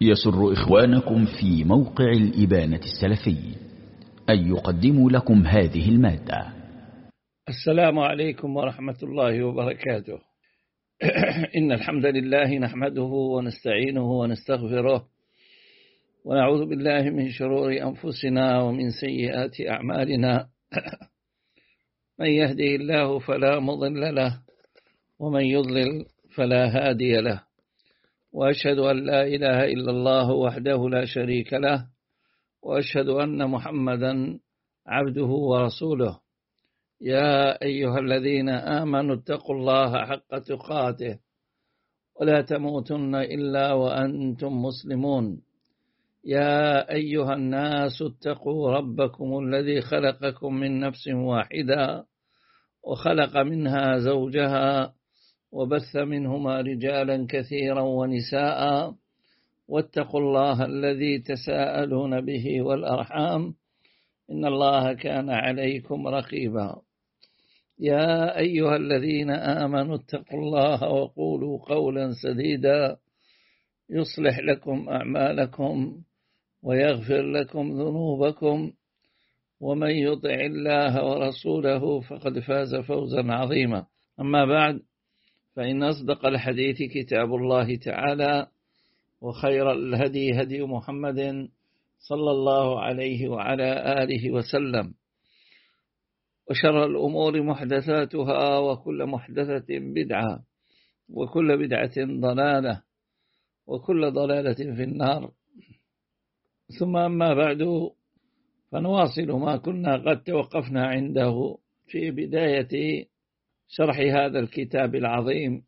يسر إخوانكم في موقع الإبانة السلفي أن يقدموا لكم هذه المادة. السلام عليكم ورحمة الله وبركاته. إن الحمد لله نحمده ونستعينه ونستغفره ونعوذ بالله من شرور أنفسنا ومن سيئات أعمالنا. من يهده الله فلا مضل له ومن يضلل فلا هادي له، وأشهد أن لا إله إلا الله وحده لا شريك له، وأشهد أن محمدا عبده ورسوله. يا أيها الذين آمنوا اتقوا الله حق تقاته ولا تموتن إلا وأنتم مسلمون. يا أيها الناس اتقوا ربكم الذي خلقكم من نفس واحدة وخلق منها زوجها وبث منهما رجالا كثيرا ونساء، واتقوا الله الذي تساءلون به والأرحام إن الله كان عليكم رقيبا. يا أيها الذين آمنوا اتقوا الله وقولوا قولا سديدا يصلح لكم أعمالكم ويغفر لكم ذنوبكم، ومن يطع الله ورسوله فقد فاز فوزا عظيما. أما بعد، فإن أصدق الحديث كتاب الله تعالى، وخير الهدي هدي محمد صلى الله عليه وعلى آله وسلم، وشر الأمور محدثاتها، وكل محدثة بدعة، وكل بدعة ضلالة، وكل ضلالة في النار. ثم أما بعد، فنواصل ما كنا قد توقفنا عنده في بداية شرح هذا الكتاب العظيم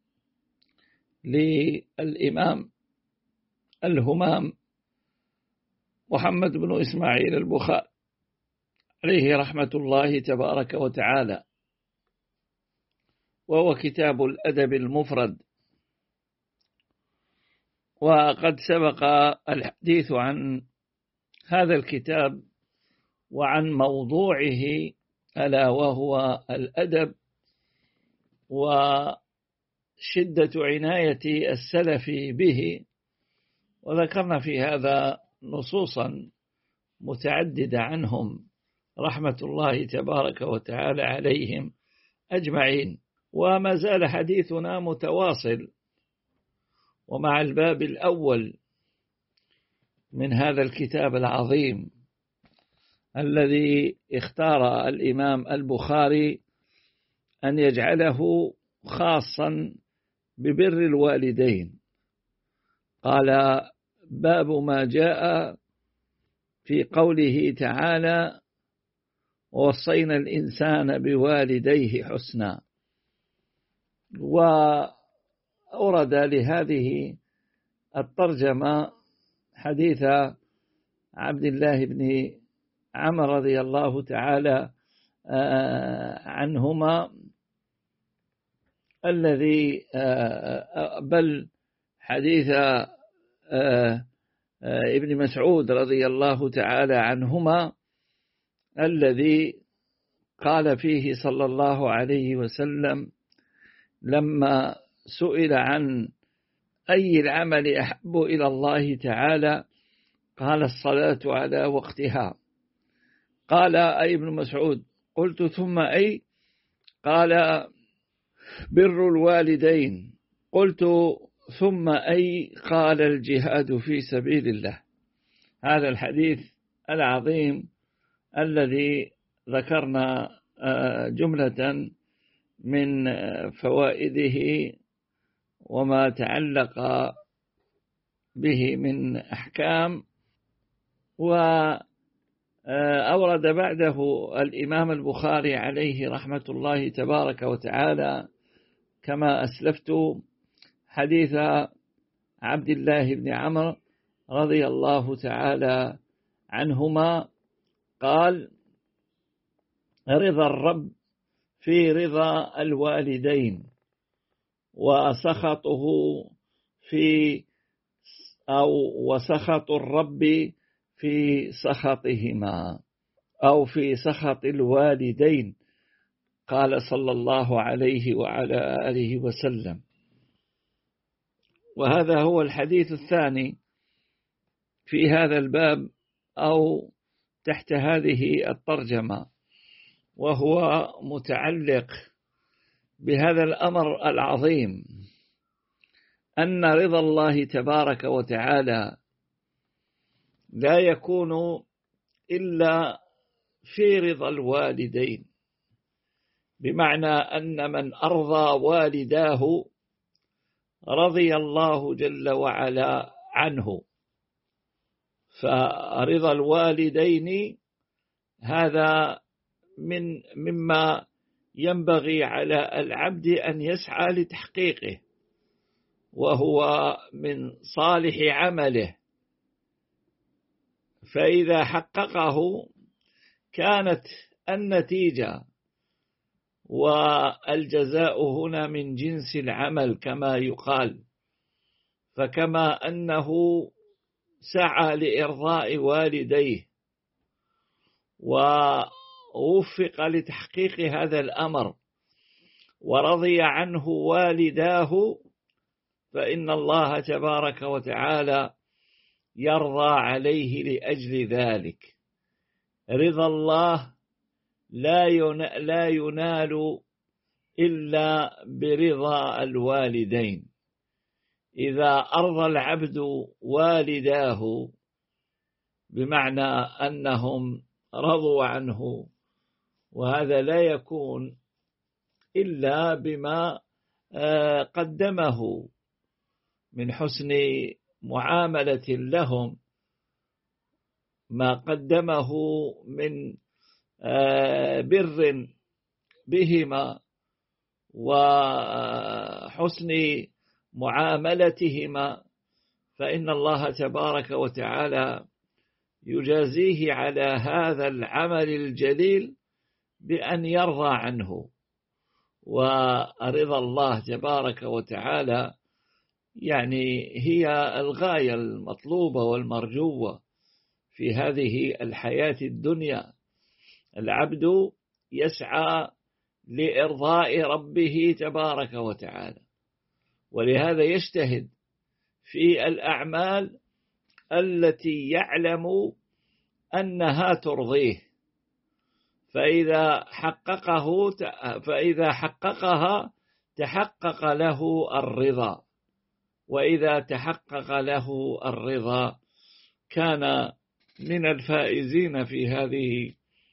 للإمام الهمام محمد بن إسماعيل البخاري عليه رحمة الله تبارك وتعالى، وهو كتاب الأدب المفرد. وقد سبق الحديث عن هذا الكتاب وعن موضوعه، ألا وهو الأدب، وشدة عناية السلف به، وذكرنا في هذا نصوصا متعددة عنهم رحمة الله تبارك وتعالى عليهم أجمعين. وما زال حديثنا متواصل، ومع الباب الأول من هذا الكتاب العظيم الذي اختار الإمام البخاري أن يجعله خاصا ببر الوالدين. قال: باب ما جاء في قوله تعالى: ووصينا الإنسان بوالديه حسنا. وأورد لهذه الترجمة حديث عبد الله بن عمر رضي الله تعالى عنهما، الذي بل حديث ابن مسعود رضي الله تعالى عنهما، الذي قال فيه صلى الله عليه وسلم لما سئل عن أي العمل أحب إلى الله تعالى، قال: الصلاة على وقتها. قال أي ابن مسعود: قلت: ثم أي؟ قال: بر الوالدين. قلت: ثم أي؟ قال: الجهاد في سبيل الله. هذا الحديث العظيم الذي ذكرنا جملة من فوائده وما تعلق به من أحكام. وأورد بعده الإمام البخاري عليه رحمة الله تبارك وتعالى كما أسلفت حديث عبد الله بن عمرو رضي الله تعالى عنهما، قال: رضا الرب في رضا الوالدين، وسخطه وسخط الرب في سخطهما، أو في سخط الوالدين. قال صلى الله عليه وعلى آله وسلم. وهذا هو الحديث الثاني في هذا الباب أو تحت هذه الترجمة، وهو متعلق بهذا الأمر العظيم، أن رضا الله تبارك وتعالى لا يكون إلا في رضا الوالدين، بمعنى أن من أرضى والداه رضي الله جل وعلا عنه. فرضا الوالدين هذا مما ينبغي على العبد أن يسعى لتحقيقه، وهو من صالح عمله، فإذا حققه كانت النتيجة والجزاء هنا من جنس العمل كما يقال. فكما أنه سعى لإرضاء والديه ووفق لتحقيق هذا الأمر ورضي عنه والداه، فإن الله تبارك وتعالى يرضى عليه لأجل ذلك. رضا الله لا ينال إلا برضا الوالدين. إذا أرضى العبد والداه بمعنى أنهم رضوا عنه، وهذا لا يكون إلا بما قدمه من حسن معاملة لهم، ما قدمه من بر بهما وحسن معاملتهما، فإن الله تبارك وتعالى يجازيه على هذا العمل الجليل بأن يرضى عنه. ورضا الله تبارك وتعالى يعني هي الغاية المطلوبة والمرجوة في هذه الحياة الدنيا. العبد يسعى لإرضاء ربه تبارك وتعالى، ولهذا يجتهد في الأعمال التي يعلم أنها ترضيه، فإذا حققها تحقق له الرضا، وإذا تحقق له الرضا كان من الفائزين في هذه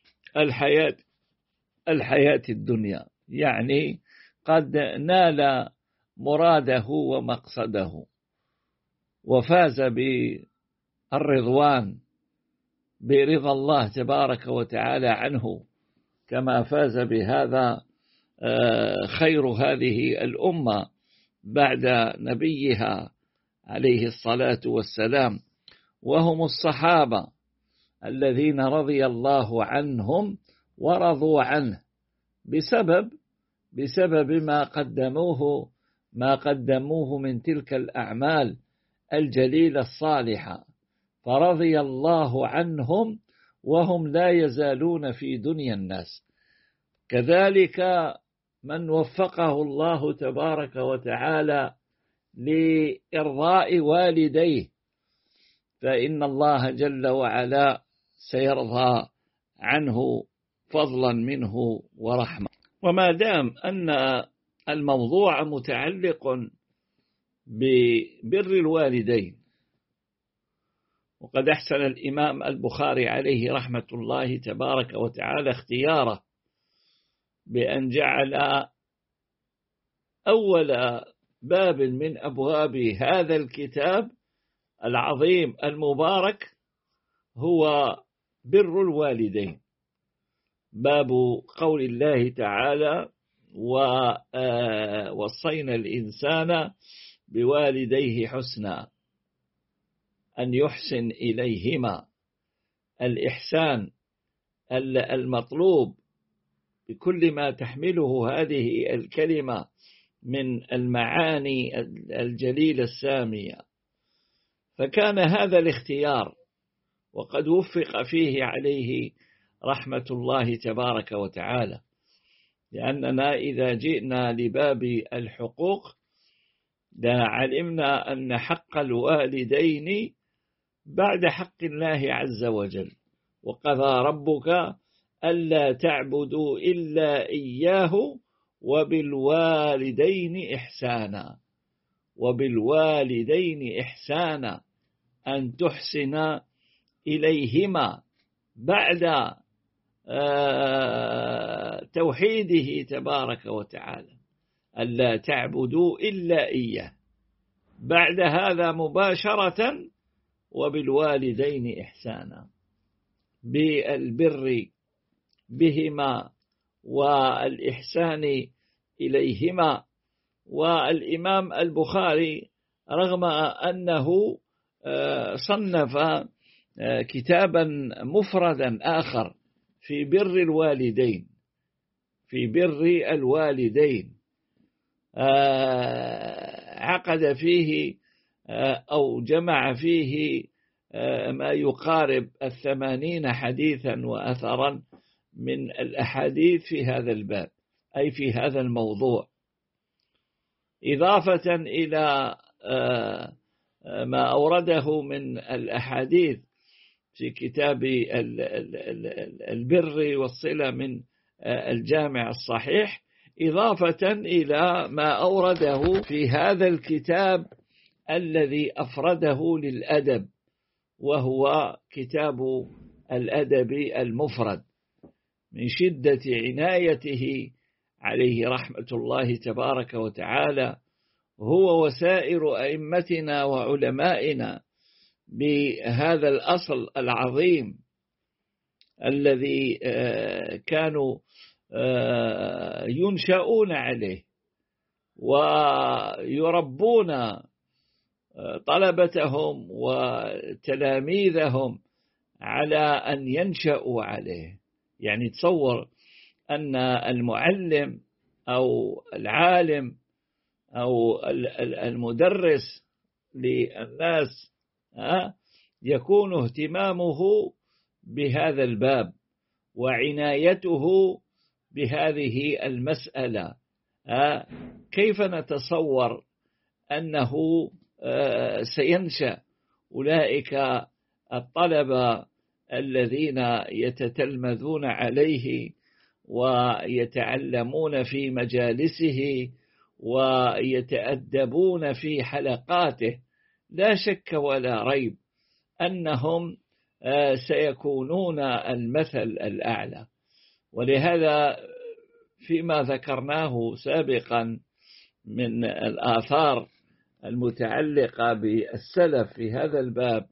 الحياة الدنيا، يعني قد نال مراده ومقصده وفاز بالرضوان برضا الله تبارك وتعالى عنه، كما فاز بهذا خير هذه الأمة بعد نبيها عليه الصلاة والسلام، وهم الصحابة الذين رضي الله عنهم ورضوا عنه بسبب ما قدموه من تلك الأعمال الجليلة الصالحة، فرضي الله عنهم وهم لا يزالون في دنيا الناس. كذلك من وفقه الله تبارك وتعالى لإرضاء والديه، فإن الله جل وعلا سيرضى عنه فضلا منه ورحمة. وما دام أن الموضوع متعلق ببر الوالدين، وقد أحسن الإمام البخاري عليه رحمة الله تبارك وتعالى اختياره بأن جعل أول باب من أبواب هذا الكتاب العظيم المبارك هو بر الوالدين، باب قول الله تعالى: ووصينا الإنسان بوالديه حسنا، أن يحسن إليهما. الإحسان المطلوب بكل ما تحمله هذه الكلمة من المعاني الجليلة السامية. فكان هذا الاختيار وقد وفق فيه عليه رحمة الله تبارك وتعالى، لأننا إذا جئنا لباب الحقوق علمنا أن حق الوالدين بعد حق الله عز وجل. وقضى ربك ألا تعبدوا إلا إياه وبالوالدين إحسانا. وبالوالدين إحسانا، أن تحسن إليهما بعد توحيده تبارك وتعالى، ألا تعبدوا إلا إياه. بعد هذا مباشرة وبالوالدين إحسانا، بالبر بهما والإحسان إليهما. والإمام البخاري رغم أنه صنف كتابا مفردا آخر في بر الوالدين، في بر الوالدين، عقد فيه أو جمع فيه ما يقارب 80 حديثا وأثرا من الأحاديث في هذا الباب، أي في هذا الموضوع، إضافة إلى ما أورده من الأحاديث في كتاب البر والصلة من الجامع الصحيح، إضافة إلى ما أورده في هذا الكتاب الذي أفرده للأدب، وهو كتاب الأدب المفرد، من شدة عنايته عليه رحمة الله تبارك وتعالى هو وسائر أئمتنا وعلمائنا بهذا الأصل العظيم الذي كانوا ينشأون عليه ويربون طلبتهم وتلاميذهم على أن ينشأوا عليه. يعني تصور أن المعلم أو العالم أو المدرس للناس يكون اهتمامه بهذا الباب وعنايته بهذه المسألة. كيف نتصور أنه سينشأ أولئك الطلبة الذين يتتلمذون عليه ويتعلمون في مجالسه ويتأدبون في حلقاته؟ لا شك ولا ريب أنهم سيكونون المثل الأعلى. ولهذا فيما ذكرناه سابقا من الآثار المتعلقة بالسلف في هذا الباب،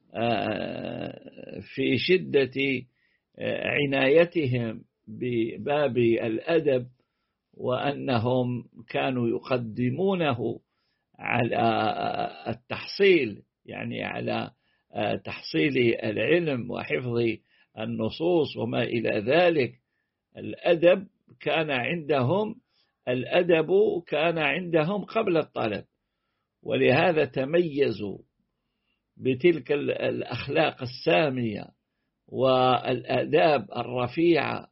في شدة عنايتهم بباب الأدب، وأنهم كانوا يقدمونه على التحصيل، يعني على تحصيل العلم وحفظ النصوص وما إلى ذلك. الأدب كان عندهم قبل الطلب، ولهذا تميزوا بتلك الأخلاق السامية والآداب الرفيعة،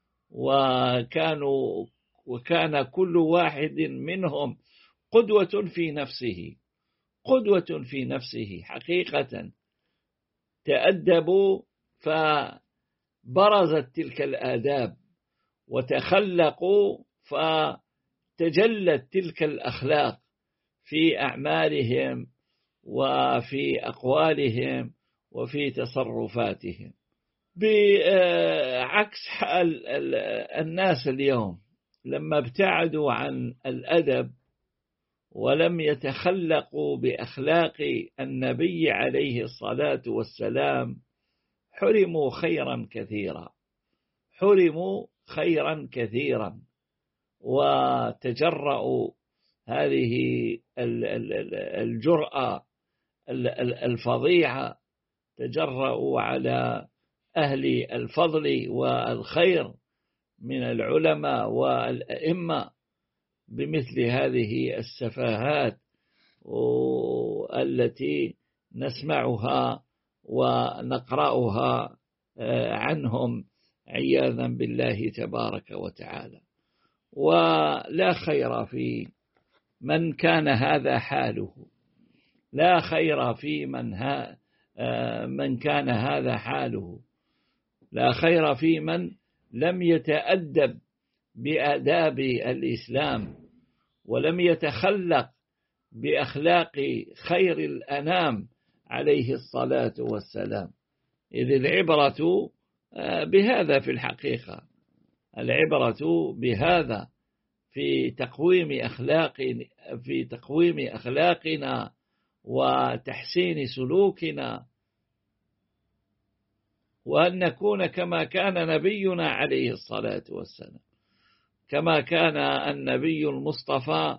وكان كل واحد منهم قدوة في نفسه حقيقة. تأدبوا فبرزت تلك الآداب، وتخلقوا فتجلت تلك الأخلاق في أعمالهم وفي أقوالهم وفي تصرفاتهم، بعكس حال الناس اليوم لما ابتعدوا عن الأدب ولم يتخلقوا بأخلاق النبي عليه الصلاة والسلام، حرموا خيرا كثيرا وتجرأوا هذه الجرأة الفظيعة، تجرأوا على أهل الفضل والخير من العلماء والأئمة بمثل هذه السفاهات التي نسمعها ونقرأها عنهم عياذا بالله تبارك وتعالى. ولا خير في من كان هذا حاله، لا خير في من من كان هذا حاله. لا خير في من لم يتأدب بآداب الإسلام ولم يتخلق بأخلاق خير الأنام عليه الصلاة والسلام. إذ العبرة بهذا في الحقيقة، العبرة بهذا في تقويم أخلاقنا وتحسين سلوكنا، وأن نكون كما كان نبينا عليه الصلاة والسلام، كما كان النبي المصطفى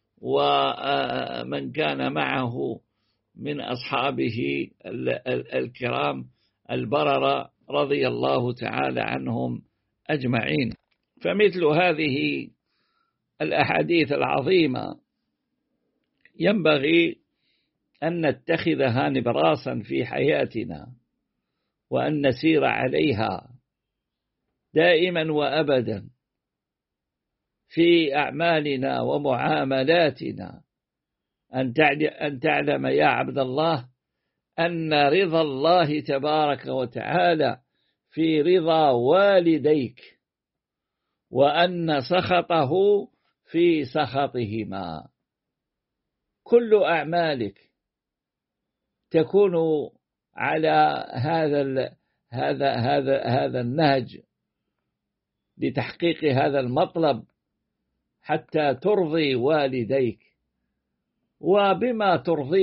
ومن كان معه من أصحابه الكرام البررة رضي الله تعالى عنهم أجمعين. فمثل هذه الأحاديث العظيمة ينبغي أن نتخذها نبراسا في حياتنا، وأن نسير عليها دائما وأبدا في أعمالنا ومعاملاتنا. أن تعلم يا عبد الله أن رضا الله تبارك وتعالى في رضا والديك، وأن سخطه في سخطهما. كل أعمالك تكون على هذا النهج لتحقيق هذا المطلب حتى ترضي والديك. وبما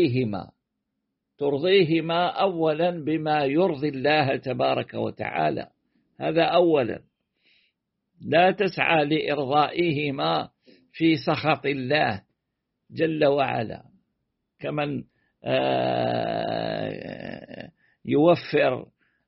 ترضيهما أولا بما يرضي الله تبارك وتعالى، هذا أولا. لا تسعى لإرضائهما في سخط الله جل وعلا، كمن يوفر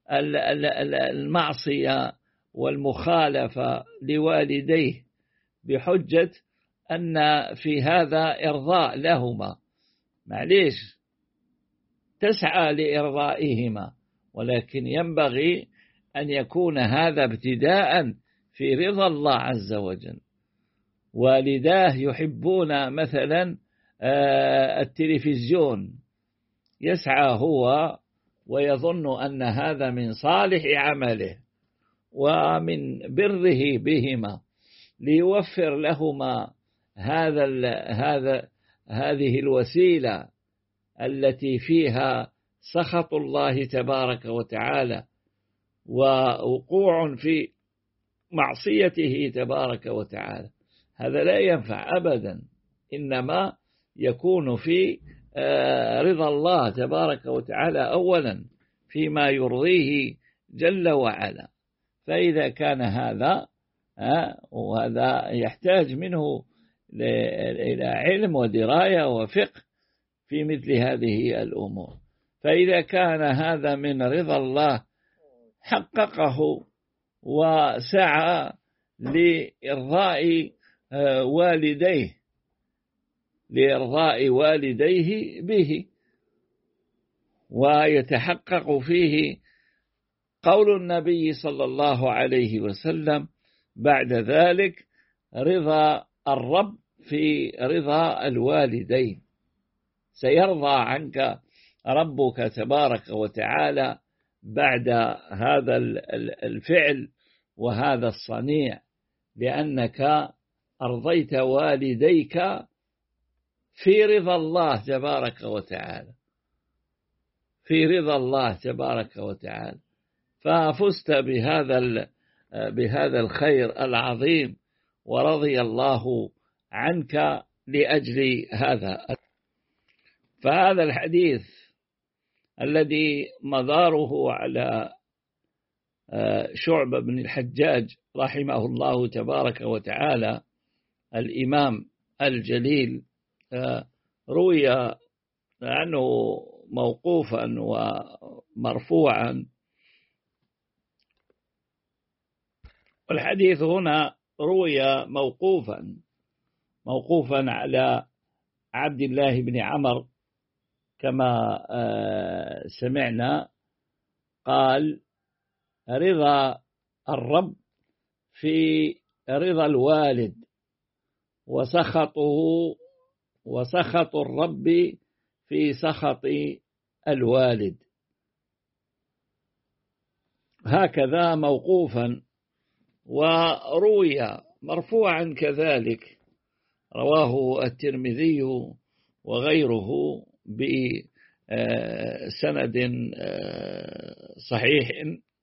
المعصية والمخالفة لوالديه بحجة أن في هذا إرضاء لهما. معليش، تسعى لإرضائهما، ولكن ينبغي أن يكون هذا ابتداء في رضا الله عز وجل. والداه يحبون مثلا التلفزيون، يسعى هو ويظن أن هذا من صالح عمله ومن بره بهما ليوفر لهما هذه الوسيلة التي فيها سخط الله تبارك وتعالى ووقوع في معصيته تبارك وتعالى. هذا لا ينفع أبدا، إنما يكون في رضا الله تبارك وتعالى أولا فيما يرضيه جل وعلا. فإذا كان هذا وهذا يحتاج منه إلى علم ودراية وفقه في مثل هذه الأمور. فإذا كان هذا من رضا الله حققه وسعى لإرضاء والديه به، ويتحقق فيه قول النبي صلى الله عليه وسلم بعد ذلك: رضا الرب في رضا الوالدين. سيرضى عنك ربك تبارك وتعالى بعد هذا الفعل وهذا الصنيع، لأنك أرضيت والديك في رضا الله تبارك وتعالى، في رضا الله تبارك وتعالى، ففزت بهذا الخير العظيم، ورضي الله عنك لأجل هذا. فهذا الحديث الذي مداره على شعبة بن الحجاج رحمه الله تبارك وتعالى الإمام الجليل، روي عنه موقوفا ومرفوعا. والحديث هنا روي موقوفا على عبد الله بن عمر كما سمعنا، قال: رضا الرب في رضا الوالد، وسخط الرب في سخط الوالد. هكذا موقوفا. وروي مرفوعا كذلك، رواه الترمذي وغيره بسند صحيح،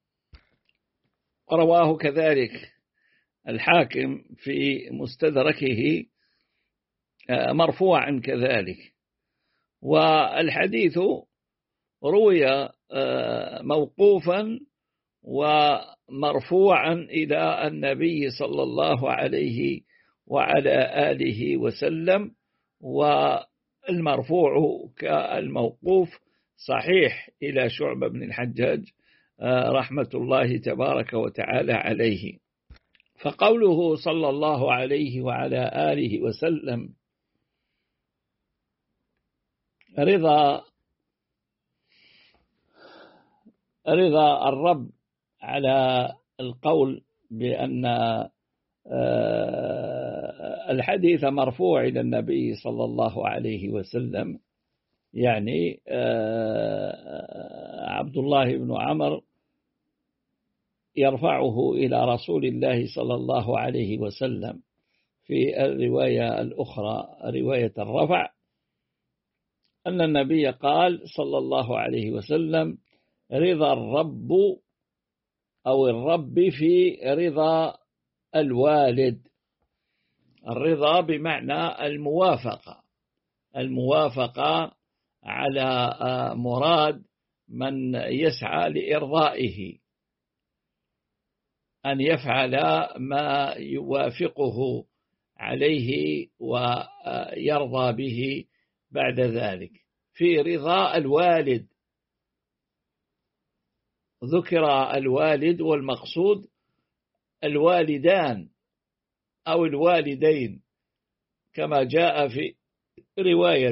رواه كذلك الحاكم في مستدركه مرفوعا كذلك. والحديث روي موقوفا ومرفوعا إلى النبي صلى الله عليه وعلى آله وسلم، والمرفوع كالموقوف صحيح إلى شعبة بن الحجاج رحمة الله تبارك وتعالى عليه. فقوله صلى الله عليه وعلى آله وسلم رضا الرب على القول بأن الحديث مرفوع إلى النبي صلى الله عليه وسلم، يعني عبد الله بن عمرو يرفعه إلى رسول الله صلى الله عليه وسلم. في الرواية الأخرى رواية الرفع أن النبي قال صلى الله عليه وسلم: رضا الرب أو الرب في رضا الوالد. الرضا بمعنى الموافقة على مراد من يسعى لإرضائه، أن يفعل ما يوافقه عليه ويرضى به بعد ذلك. في رضا الوالد ذكر الوالد، والمقصود الوالدان أو الوالدين، كما جاء في رواية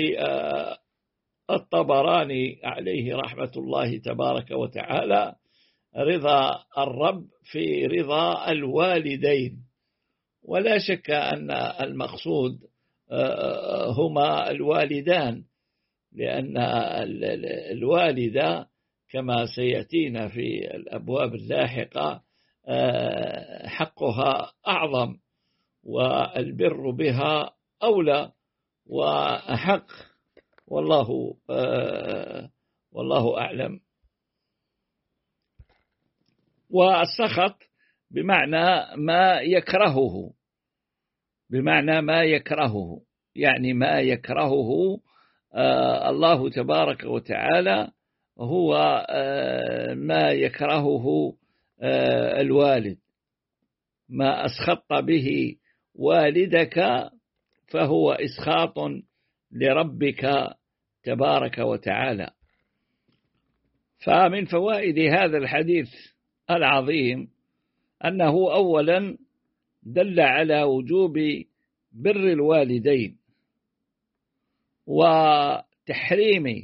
للطبراني عليه رحمة الله تبارك وتعالى: رضا الرب في رضا الوالدين. ولا شك أن المقصود هما الوالدان، لأن الوالدة كما سيأتينا في الأبواب اللاحقة حقها أعظم، والبر بها أولى وأحق، والله أعلم. والسخط بمعنى ما يكرهه، يعني ما يكرهه الله تبارك وتعالى هو ما يكرهه الوالد. ما أسخط به والدك فهو إسخاط لربك تبارك وتعالى. فمن فوائد هذا الحديث العظيم أنه أولا دل على وجوب بر الوالدين وتحريم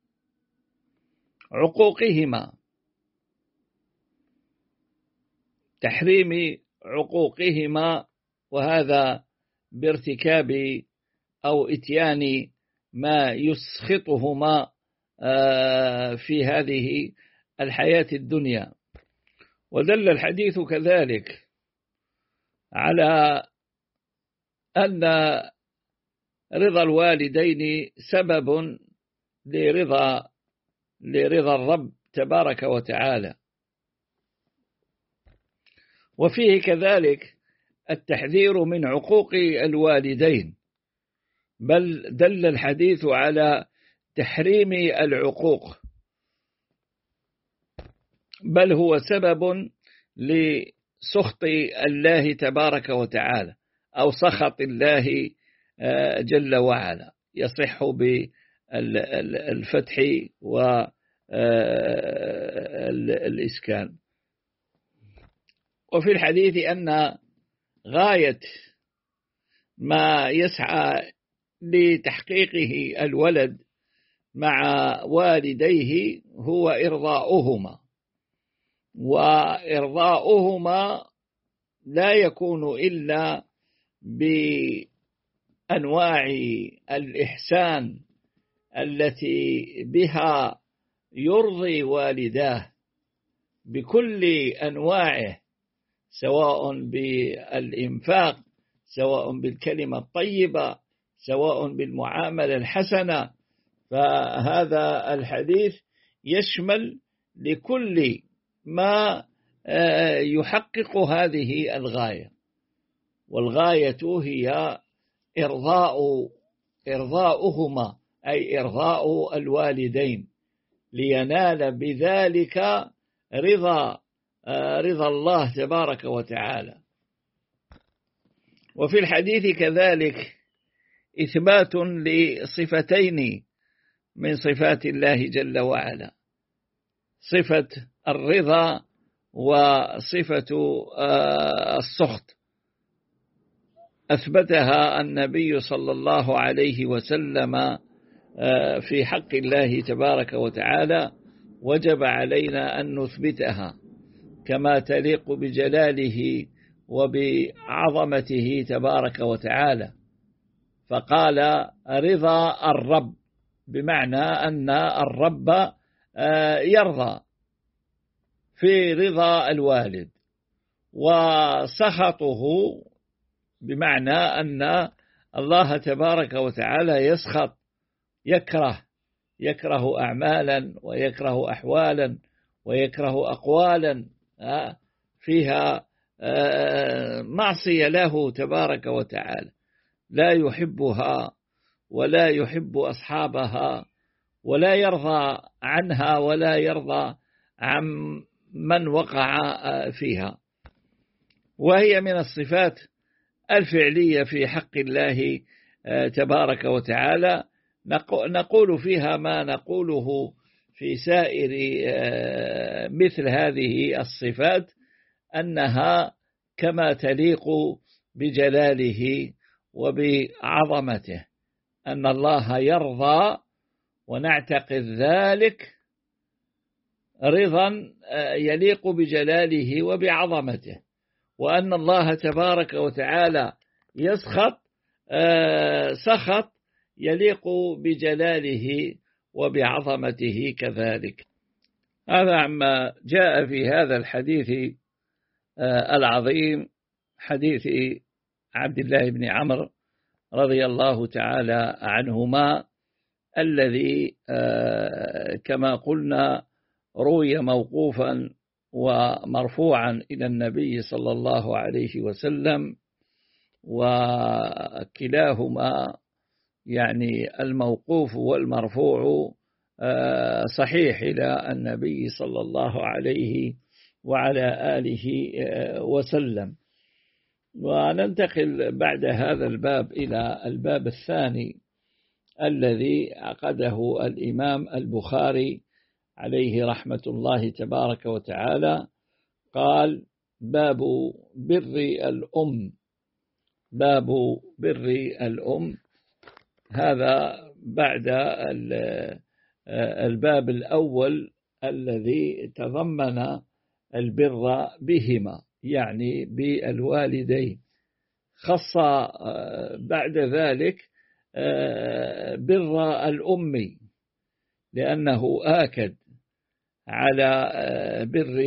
عقوقهما، وهذا بارتكاب أو إتيان ما يسخطهما في هذه الحياة الدنيا. ودل الحديث كذلك على أن رضا الوالدين سبب لرضا الرب تبارك وتعالى. وفيه كذلك التحذير من عقوق الوالدين، بل دل الحديث على تحريم العقوق، بل هو سبب لسخط الله تبارك وتعالى أو سخط الله جل وعلا، يصح بالفتح والإسكان. وفي الحديث أن غاية ما يسعى لتحقيقه الولد مع والديه هو إرضاؤهما، وإرضاؤهما لا يكون إلا بأنواع الإحسان التي بها يرضي والداه بكل أنواعه، سواء بالإنفاق، سواء بالكلمة الطيبة، سواء بالمعاملة الحسنة. فهذا الحديث يشمل لكل ما يحقق هذه الغاية، والغاية هي إرضاؤهما، أي إرضاء الوالدين، لينال بذلك رضا الله تبارك وتعالى. وفي الحديث كذلك إثبات لصفتين من صفات الله جل وعلا، صفة الرضا وصفة السخط، أثبتها النبي صلى الله عليه وسلم في حق الله تبارك وتعالى، وجب علينا أن نثبتها كما تليق بجلاله وبعظمته تبارك وتعالى. فقال رضا الرب، بمعنى أن الرب يرضى في رضا الوالد، وسخطه بمعنى أن الله تبارك وتعالى يسخط، يكره أعمالا، ويكره أحوالا، ويكره أقوالا فيها معصية له تبارك وتعالى، لا يحبها ولا يحب أصحابها، ولا يرضى عنها ولا يرضى عن من وقع فيها. وهي من الصفات الفعلية في حق الله تبارك وتعالى، نقول فيها ما نقوله في سائر مثل هذه الصفات، أنها كما تليق بجلاله وبعظمته، أن الله يرضى، ونعتقد ذلك رضا يليق بجلاله وبعظمته، وأن الله تبارك وتعالى يسخط سخط يليق بجلاله وبعظمته كذلك. هذا عما جاء في هذا الحديث العظيم، حديث عبد الله بن عمرو رضي الله تعالى عنهما، الذي كما قلنا روي موقوفا ومرفوعا إلى النبي صلى الله عليه وسلم، وكلاهما يعني الموقوف والمرفوع صحيح إلى النبي صلى الله عليه وعلى آله وسلم. وننتقل بعد هذا الباب إلى الباب الثاني الذي عقده الإمام البخاري عليه رحمة الله تبارك وتعالى. قال: باب بر الأم. باب بر الأم، هذا بعد الباب الأول الذي تضمن البر بهما، يعني بالوالدين، خص بعد ذلك بر الأم، لأنه آكد على بر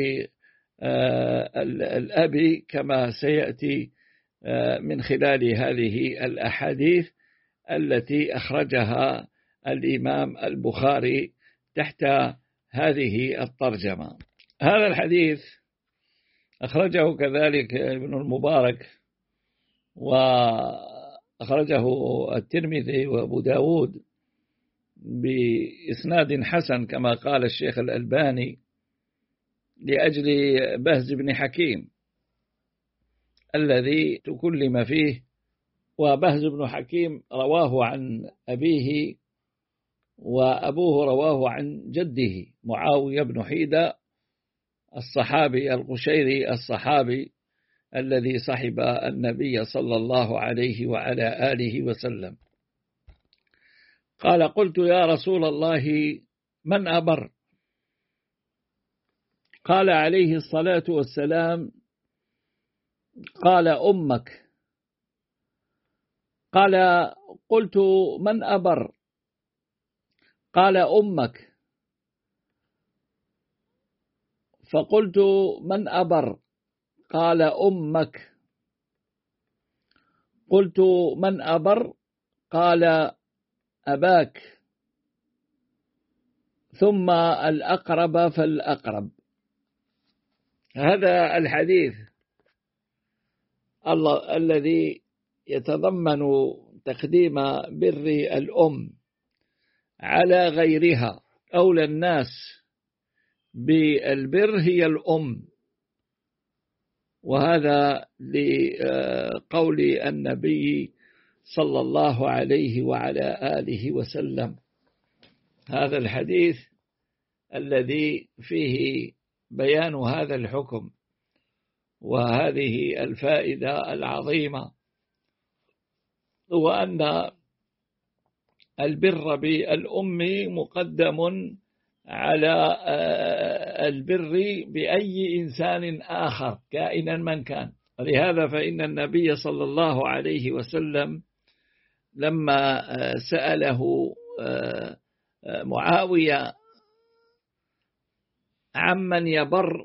الأب كما سيأتي من خلال هذه الأحاديث التي أخرجها الإمام البخاري تحت هذه الترجمة. هذا الحديث أخرجه كذلك ابن المبارك، وأخرجه الترمذي وأبو داود بإسناد حسن كما قال الشيخ الألباني، لأجل بهز بن حكيم الذي تكلم فيه. وبهز بن حكيم رواه عن أبيه، وأبوه رواه عن جده معاوية بن حيدة الصحابي القشيري الصحابي الذي صحب النبي صلى الله عليه وعلى آله وسلم. قال: قلت يا رسول الله من أبر؟ قال عليه الصلاة والسلام: قال أمك. قال: قلت من أبر؟ قال أمك. فقلت: من أبر؟ قال: أمك. قلت: من أبر؟ قال: أباك. ثم الأقرب فالأقرب. هذا الحديث الذي يتضمن تقديم بر الأم على غيرها. أولى الناس بالبر هي الأم، وهذا لقول النبي صلى الله عليه وعلى آله وسلم. هذا الحديث الذي فيه بيان هذا الحكم وهذه الفائدة العظيمة، هو أن البر بالأم مقدم على البر بأي إنسان آخر كائنا من كان. ولهذا فإن النبي صلى الله عليه وسلم لما سأله معاوية عمن يبر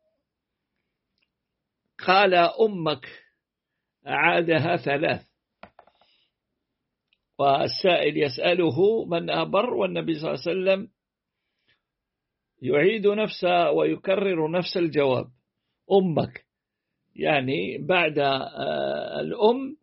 قال: أمك، أعادها 3. والسائل يسأله من أبر، والنبي صلى الله عليه وسلم يعيد نفسه ويكرر نفس الجواب: أمك. يعني بعد الأم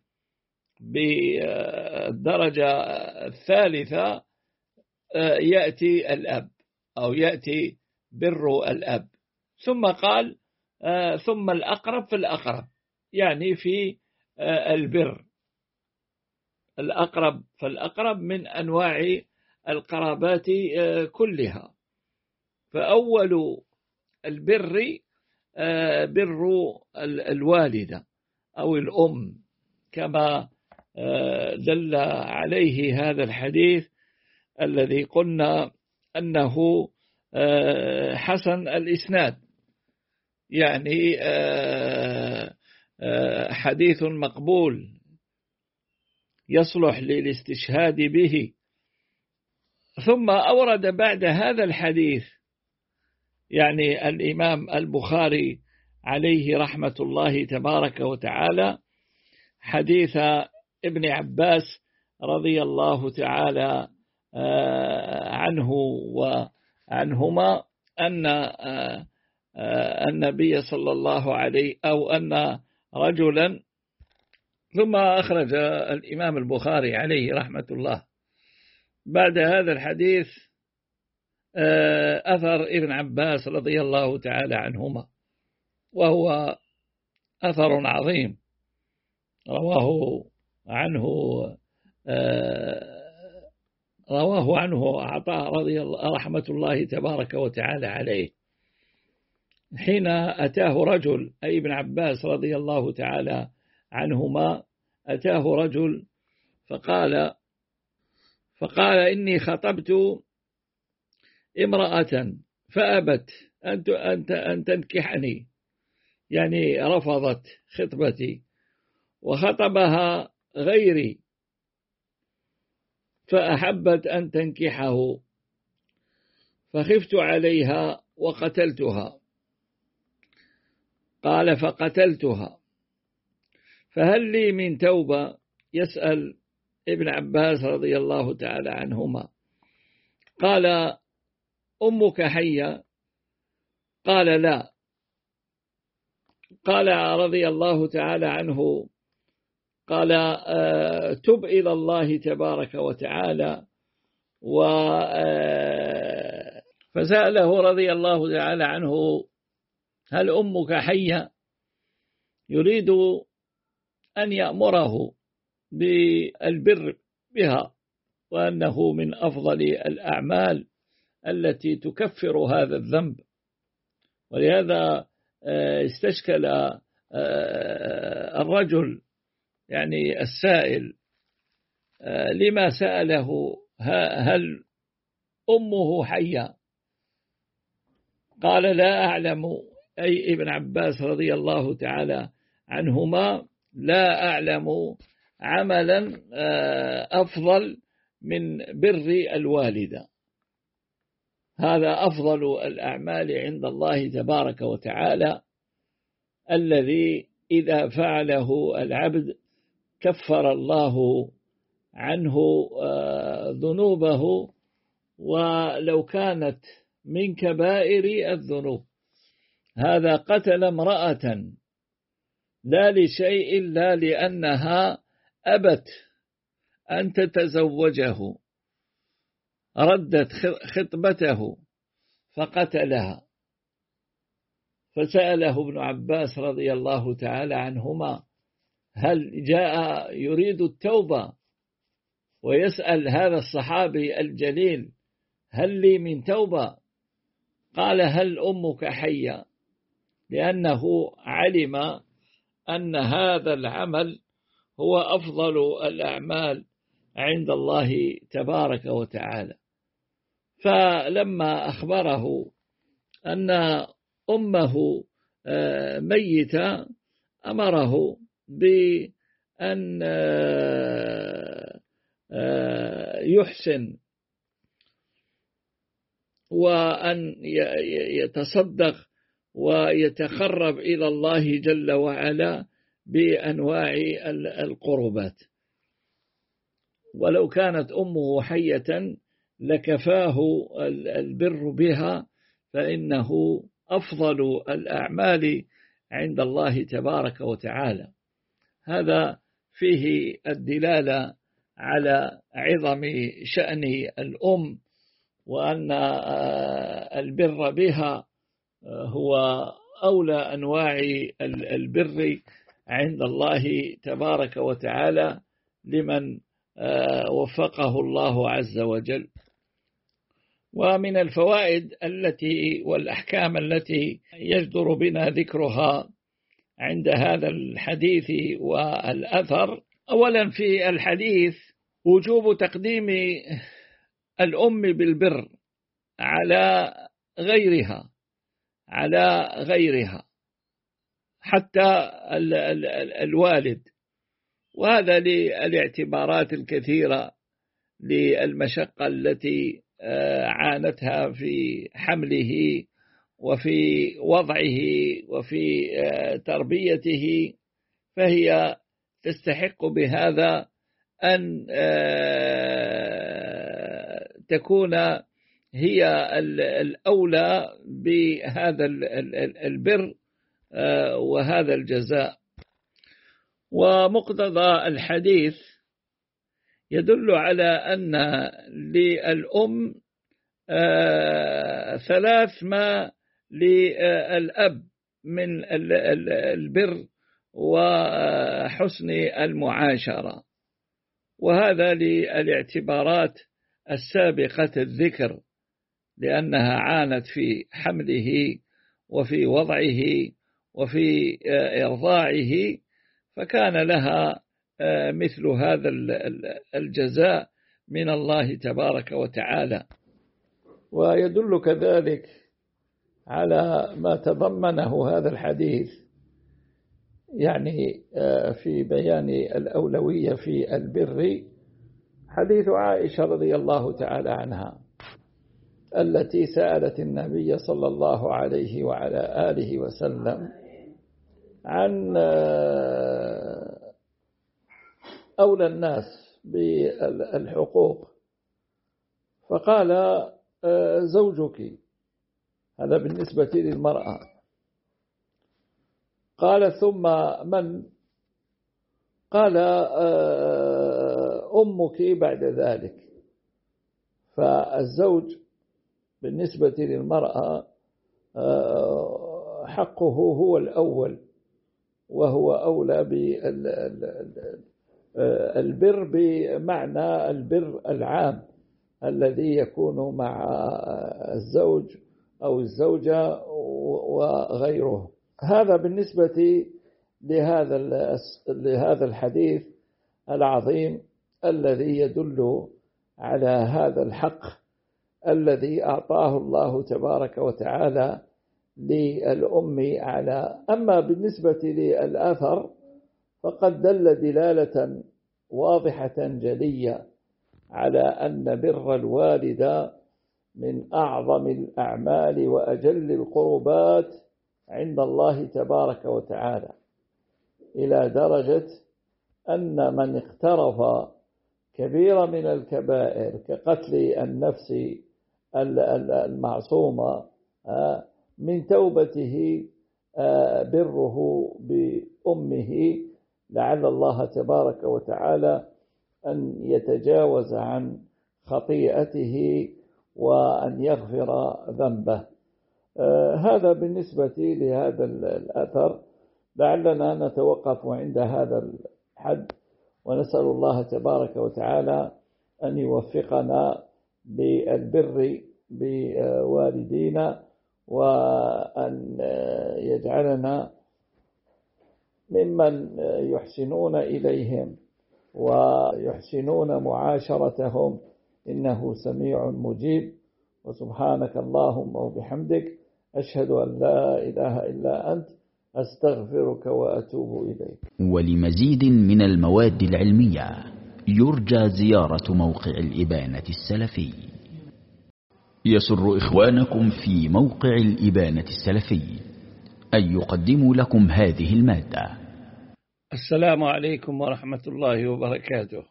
بالدرجة الثالثة يأتي الأب، أو يأتي بر الأب. ثم قال: ثم الأقرب فالأقرب، يعني في البر الأقرب فالأقرب من أنواع القرابات كلها. فأول البر بر الوالدة أو الأم، كما دل عليه هذا الحديث الذي قلنا أنه حسن الإسناد، يعني حديث مقبول يصلح للاستشهاد به. ثم أورد بعد هذا الحديث، يعني الإمام البخاري عليه رحمة الله تبارك وتعالى، حديث ابن عباس رضي الله تعالى عنه وعنهما أن النبي صلى الله عليه أو أن رجلا. ثم أخرج الإمام البخاري عليه رحمة الله بعد هذا الحديث أثر ابن عباس رضي الله تعالى عنهما، وهو أثر عظيم رواه عنه عطاء رضي الله رحمة الله تبارك وتعالى عليه، حين أتاه رجل، أي ابن عباس رضي الله تعالى عنهما، أتاه رجل فقال: إني خطبت امرأة فأبت أن تنكحني، يعني رفضت خطبتي، وخطبها غيري فأحبت أن تنكحه، فخفت عليها وقتلتها. قال: فقتلتها، فهل لي من توبة؟ يسأل ابن عباس رضي الله تعالى عنهما. قال: أمك حية؟ قال: لا. قال رضي الله تعالى عنه: قال: تب إلى الله تبارك وتعالى. فسأله رضي الله تعالى عنه: هل أمك حية؟ يريد أن يأمره بالبر بها، وأنه من أفضل الأعمال التي تكفر هذا الذنب. ولهذا استشكل الرجل، يعني السائل، لما سأله: هل أمه حية؟ قال: لا أعلم، أي ابن عباس رضي الله تعالى عنهما، لا أعلم عملا أفضل من بر الوالدة. هذا أفضل الأعمال عند الله تبارك وتعالى، الذي إذا فعله العبد كفر الله عنه ذنوبه، ولو كانت من كبائر الذنوب. هذا قتل امرأة لا لشيء إلا لأنها أبت أن تتزوجه، ردت خطبته فقتلها. فسأله ابن عباس رضي الله تعالى عنهما: هل جاء يريد التوبة ويسأل هذا الصحابي الجليل: هل لي من توبة؟ قال: هل أمك حية؟ لأنه علم أن هذا العمل هو أفضل الأعمال عند الله تبارك وتعالى. فلما أخبره أن أمه ميتة أمره بأن يحسن وأن يتصدق ويتقرب إلى الله جل وعلا بأنواع القربات. ولو كانت أمه حية لكفاه البر بها، فإنه أفضل الأعمال عند الله تبارك وتعالى. هذا فيه الدلالة على عظم شأن الأم، وأن البر بها هو أولى أنواع البر عند الله تبارك وتعالى لمن وفقه الله عز وجل. ومن الفوائد التي والأحكام التي يجدر بنا ذكرها عند هذا الحديث والأثر: أولا في الحديث وجوب تقديم الأم بالبر على غيرها حتى الوالد، وهذا للاعتبارات الكثيرة للمشقة التي عانتها في حمله وفي وضعه وفي تربيته، فهي تستحق بهذا أن تكون هي الأولى بهذا البر وهذا الجزاء. ومقتضى الحديث يدل على أن للأم ثلاث ما للأب من البر وحسن المعاشرة، وهذا للاعتبارات السابقة الذكر، لأنها عانت في حمله وفي وضعه وفي إرضاعه، فكان لها مثل هذا الجزاء من الله تبارك وتعالى. ويدل كذلك على ما تضمنه هذا الحديث، يعني في بيان الأولوية في البر، حديث عائشة رضي الله تعالى عنها التي سألت النبي صلى الله عليه وعلى آله وسلم عن أولى الناس بالحقوق، فقال: زوجك. هذا بالنسبة للمرأة. قال: ثم من؟ قال: أمك بعد ذلك. فالزوج بالنسبة للمرأة حقه هو الأول، وهو أولى بالبر بمعنى البر العام الذي يكون مع الزوج أو الزوجة وغيره. هذا بالنسبة لهذا الحديث العظيم الذي يدل على هذا الحق الذي أعطاه الله تبارك وتعالى للأم على. أما بالنسبة للأثر فقد دل دلالة واضحة جلية على أن بر الوالد من أعظم الأعمال وأجل القربات عند الله تبارك وتعالى، إلى درجة أن من اقترف كبيرة من الكبائر كقتل النفس المعصومة من توبته بره بأمه، لعل الله تبارك وتعالى أن يتجاوز عن خطيئته وأن يغفر ذنبه. هذا بالنسبة لهذا الأثر. لعلنا نتوقف عند هذا الحد، ونسأل الله تبارك وتعالى أن يوفقنا بالبر بوالدينا، وأن يجعلنا ممن يحسنون إليهم ويحسنون معاشرتهم، إنه سميع مجيب. وسبحانك اللهم وبحمدك، أشهد أن لا إله إلا أنت، أستغفرك وأتوب إليك. ولمزيد من المواد العلمية يرجى زيارة موقع الإبانة السلفي. يسر إخوانكم في موقع الإبانة السلفي أن يقدموا لكم هذه المادة. السلام عليكم ورحمة الله وبركاته.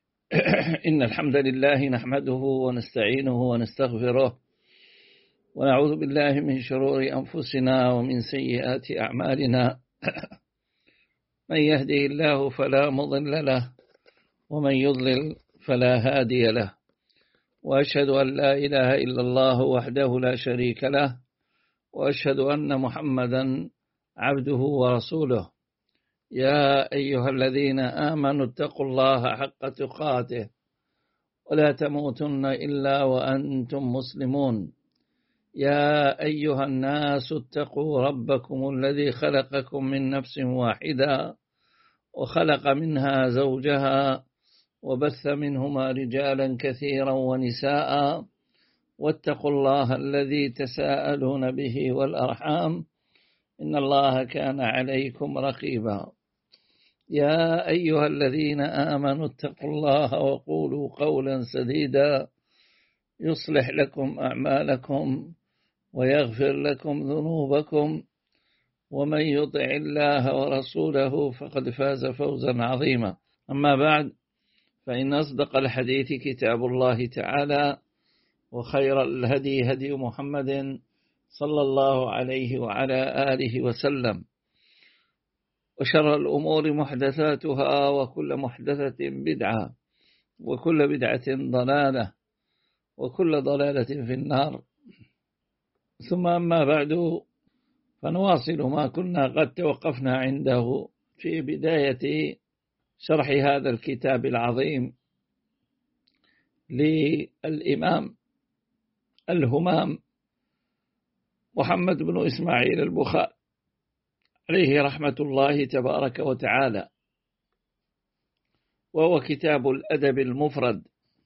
إن الحمد لله نحمده ونستعينه ونستغفره، ونعوذ بالله من شرور أنفسنا ومن سيئات أعمالنا. من يهده الله فلا مضل له، ومن يضلل فلا هادي له، وأشهد أن لا إله إلا الله وحده لا شريك له، وأشهد أن محمدا عبده ورسوله. يا أيها الذين آمنوا اتقوا الله حق تقاته ولا تموتن إلا وأنتم مسلمون. يا أيها الناس اتقوا ربكم الذي خلقكم من نفس واحدة وخلق منها زوجها وبث منهما رجالا كثيرا ونساء، واتقوا الله الذي تساءلون به والأرحام، إن الله كان عليكم رقيبا. يا أيها الذين آمنوا اتقوا الله وقولوا قولا سديدا يصلح لكم أعمالكم ويغفر لكم ذنوبكم، ومن يطع الله ورسوله فقد فاز فوزا عظيما. أما بعد، فإن أصدق الحديث كتاب الله تعالى، وخير الهدي هدي محمد صلى الله عليه وعلى آله وسلم، وشر الأمور محدثاتها، وكل محدثة بدعة، وكل بدعة ضلالة، وكل ضلالة في النار. ثم أما بعد، فنواصل ما كنا قد توقفنا عنده في بداية شرح هذا الكتاب العظيم للإمام الهمام محمد بن إسماعيل البخاري عليه رحمة الله تبارك وتعالى، وهو كتاب الأدب المفرد.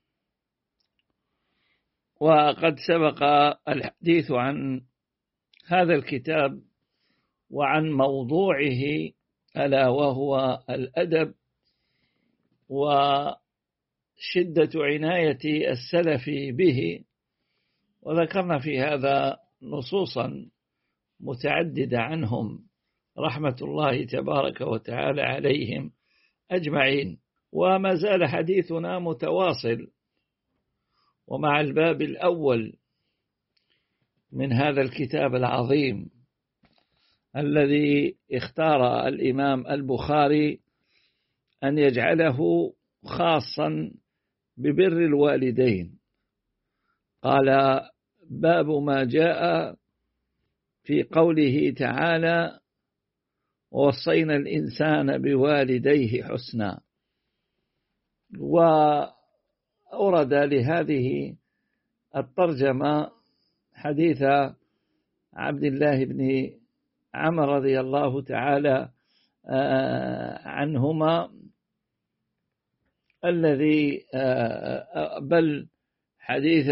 وقد سبق الحديث عن هذا الكتاب وعن موضوعه، ألا وهو الأدب، وشدة عناية السلف به. وذكرنا في هذا نصوصا متعددة عنهم رحمة الله تبارك وتعالى عليهم أجمعين. وما زال حديثنا متواصل، ومع الباب الأول من هذا الكتاب العظيم الذي اختار الإمام البخاري أن يجعله خاصا ببر الوالدين. قال: باب ما جاء في قوله تعالى: ووصينا الإنسان بوالديه حسنا. وأورد لهذه الترجمة حديث عبد الله بن عمر رضي الله تعالى عنهما، الذي بل حديث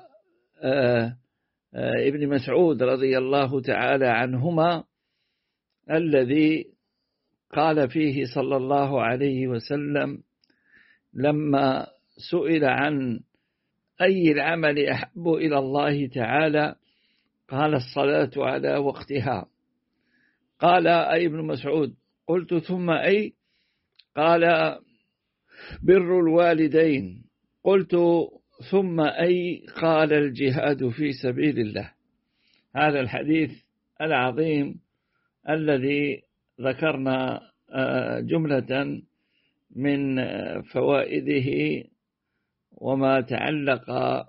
ابن مسعود رضي الله تعالى عنهما، الذي قال فيه صلى الله عليه وسلم لما سئل عن أي العمل أحب إلى الله تعالى؟ قال الصلاة على وقتها. قال أي ابن مسعود: قلت ثم أي؟ قال: بر الوالدين. قلت ثم أي؟ قال: الجهاد في سبيل الله. هذا الحديث العظيم الذي ذكرنا جملة من فوائده وما تعلق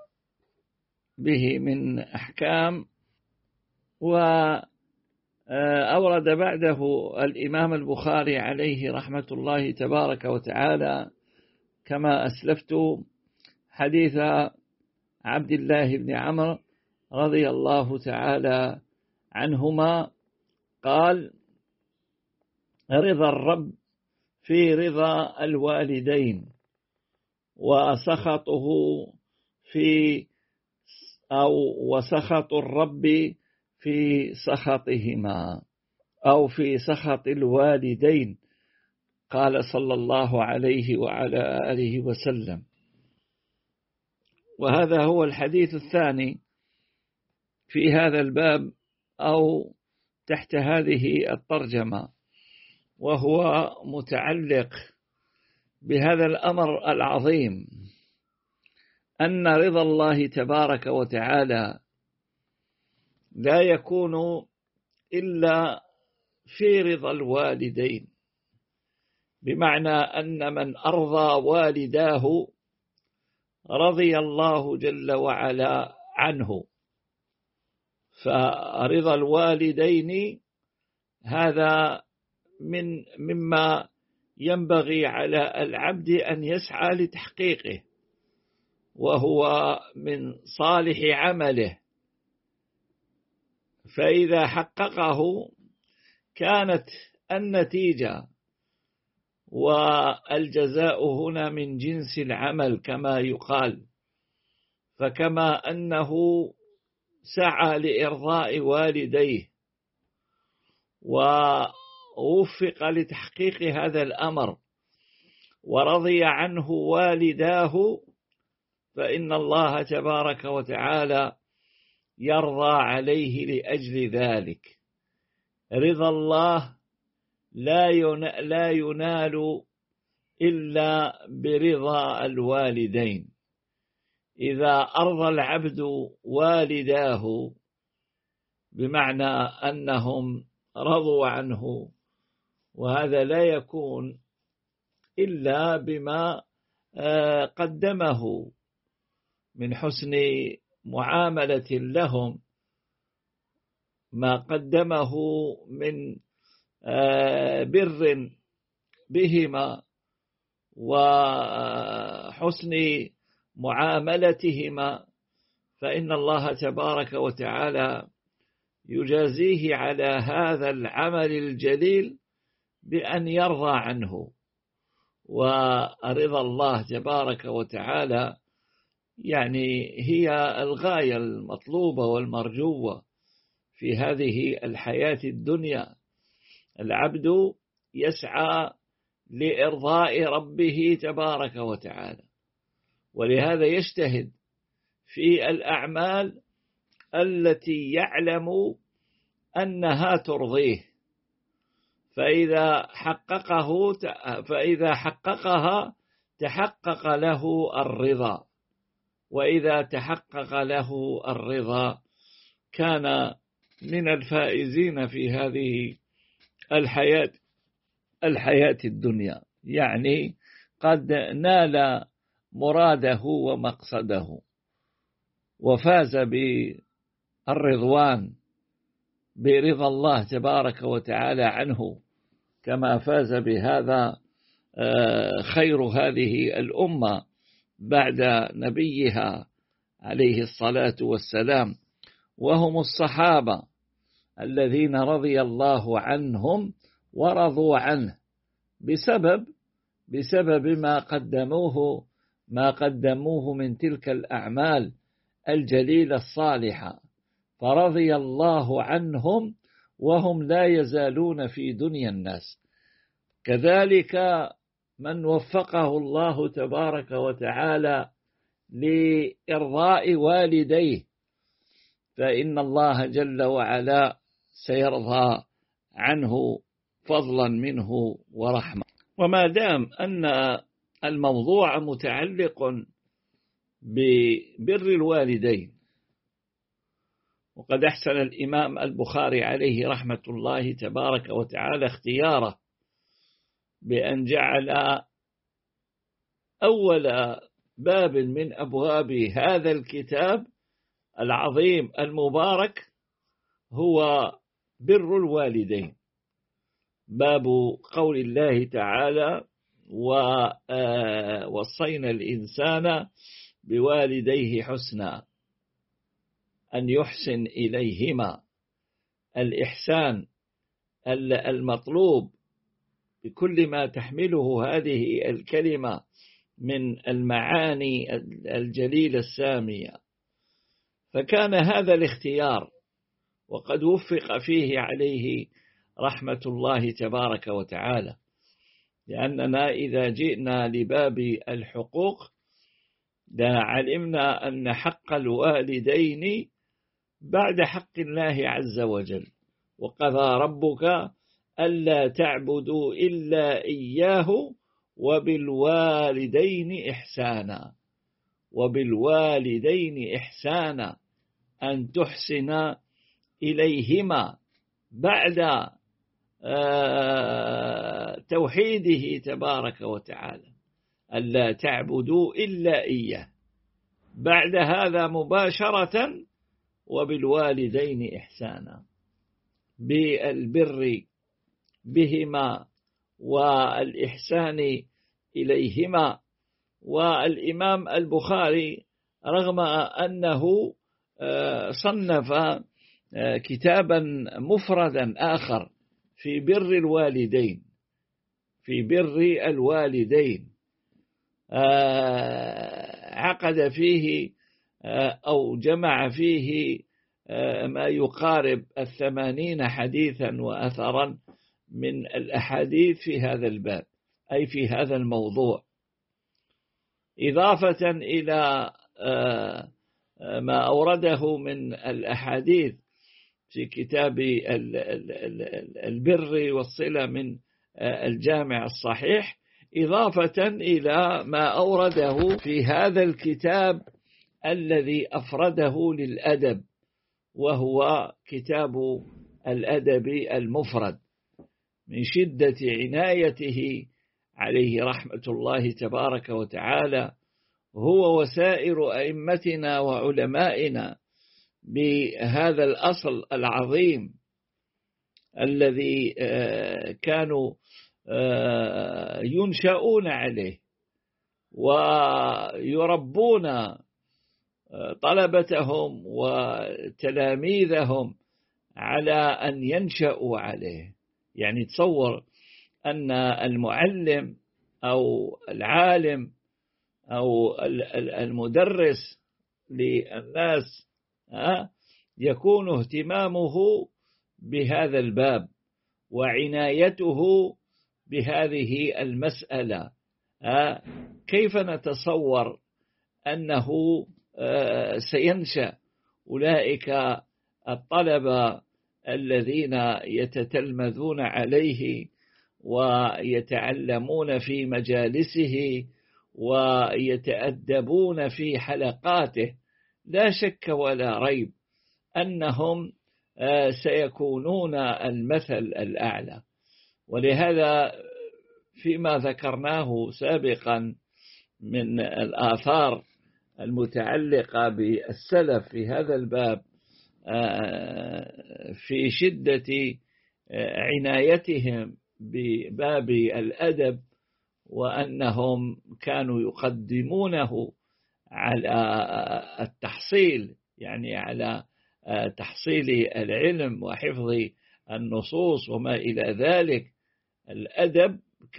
به من أحكام، وأورد بعده الإمام البخاري عليه رحمة الله تبارك وتعالى كما أسلفت حديث عبد الله بن عمرو رضي الله تعالى عنهما قال: رضا الرب في رضا الوالدين، وسخطه وسخط الرب في سخطهما، أو في سخط الوالدين، قال صلى الله عليه وعلى آله وسلم. وهذا هو الحديث الثاني في هذا الباب أو تحت هذه الترجمة، وهو متعلق بهذا الأمر العظيم، أن رضا الله تبارك وتعالى لا يكون إلا في رضا الوالدين، بمعنى أن من أرضى والداه رضي الله جل وعلا عنه. فرضا الوالدين هذا مما ينبغي على العبد أن يسعى لتحقيقه، وهو من صالح عمله، فإذا حققه كانت النتيجة والجزاء هنا من جنس العمل كما يقال. فكما أنه سعى لإرضاء والديه ووفق لتحقيق هذا الأمر ورضي عنه والداه، فإن الله تبارك وتعالى يرضى عليه لأجل ذلك. رضا الله لا ينال إلا برضا الوالدين. إذا أرضى العبد والداه بمعنى أنهم رضوا عنه، وهذا لا يكون إلا بما قدمه من حسن معاملة لهم، ما قدمه من بر بهما وحسن معاملتهما، فإن الله تبارك وتعالى يجازيه على هذا العمل الجليل بأن يرضى عنه. ورضا الله تبارك وتعالى يعني هي الغاية المطلوبة والمرجوة في هذه الحياة الدنيا. العبد يسعى لإرضاء ربه تبارك وتعالى، ولهذا يجتهد في الأعمال التي يعلم أنها ترضيه، فإذا حققها تحقق له الرضا، وإذا تحقق له الرضا كان من الفائزين في هذه الحياة الدنيا، يعني قد نال مراده ومقصده وفاز بالرضوان برضا الله تبارك وتعالى عنه، كما فاز بهذا خير هذه الأمة بعد نبيها عليه الصلاة والسلام، وهم الصحابة الذين رضي الله عنهم ورضوا عنه بسبب ما قدموه من تلك الأعمال الجليلة الصالحة، فرضي الله عنهم وهم لا يزالون في دنيا الناس. كذلك من وفقه الله تبارك وتعالى لإرضاء والديه، فإن الله جل وعلا سيرضى عنه فضلا منه ورحمة. وما دام أن الموضوع متعلق ببر الوالدين، وقد أحسن الإمام البخاري عليه رحمة الله تبارك وتعالى اختياره بأن جعل أول باب من أبواب هذا الكتاب العظيم المبارك هو بر الوالدين، باب قول الله تعالى: ووصينا الإنسان بوالديه حسنا، أن يحسن إليهما. الإحسان المطلوب بكل ما تحمله هذه الكلمة من المعاني الجليلة السامية. فكان هذا الاختيار وقد وفق فيه عليه رحمة الله تبارك وتعالى، لأننا إذا جئنا لباب الحقوق علمنا أن حق الوالدين بعد حق الله عز وجل. وقضى ربك ألا تعبدوا إلا إياه وبالوالدين إحسانا، وبالوالدين إحسانا، أن تحسن إليهما بعد توحيده تبارك وتعالى، ألا تعبدوا إلا إياه، بعد هذا مباشرة وبالوالدين إحسانا، بالبر بهما والإحسان إليهما. والإمام البخاري رغم أنه صنف كتابا مفردا آخر في بر الوالدين، في بر الوالدين، عقد فيه أو جمع فيه ما يقارب 80 حديثا وأثرا من الأحاديث في هذا الباب، أي في هذا الموضوع، إضافة إلى ما أورده من الأحاديث في كتاب البر والصلة من الجامع الصحيح، إضافة إلى ما أورده في هذا الكتاب الذي أفرده للأدب، وهو كتاب الأدب المفرد، من شدة عنايته عليه رحمة الله تبارك وتعالى هو وسائر أئمتنا وعلمائنا بهذا الأصل العظيم الذي كانوا ينشؤون عليه ويربون طلبتهم وتلاميذهم على أن ينشأوا عليه. يعني تصور أن المعلم أو العالم أو المدرس للناس يكون اهتمامه بهذا الباب وعنايته بهذه المسألة. كيف نتصور أنه سينشأ أولئك الطلبة الذين يتتلمذون عليه ويتعلمون في مجالسه ويتأدبون في حلقاته؟ لا شك ولا ريب أنهم سيكونون المثل الأعلى. ولهذا فيما ذكرناه سابقا من الآثار المتعلقة بالسلف في هذا الباب في شدة عنايتهم بباب الأدب، وأنهم كانوا يقدمونه على التحصيل، يعني على تحصيل العلم وحفظ النصوص وما إلى ذلك. الأدب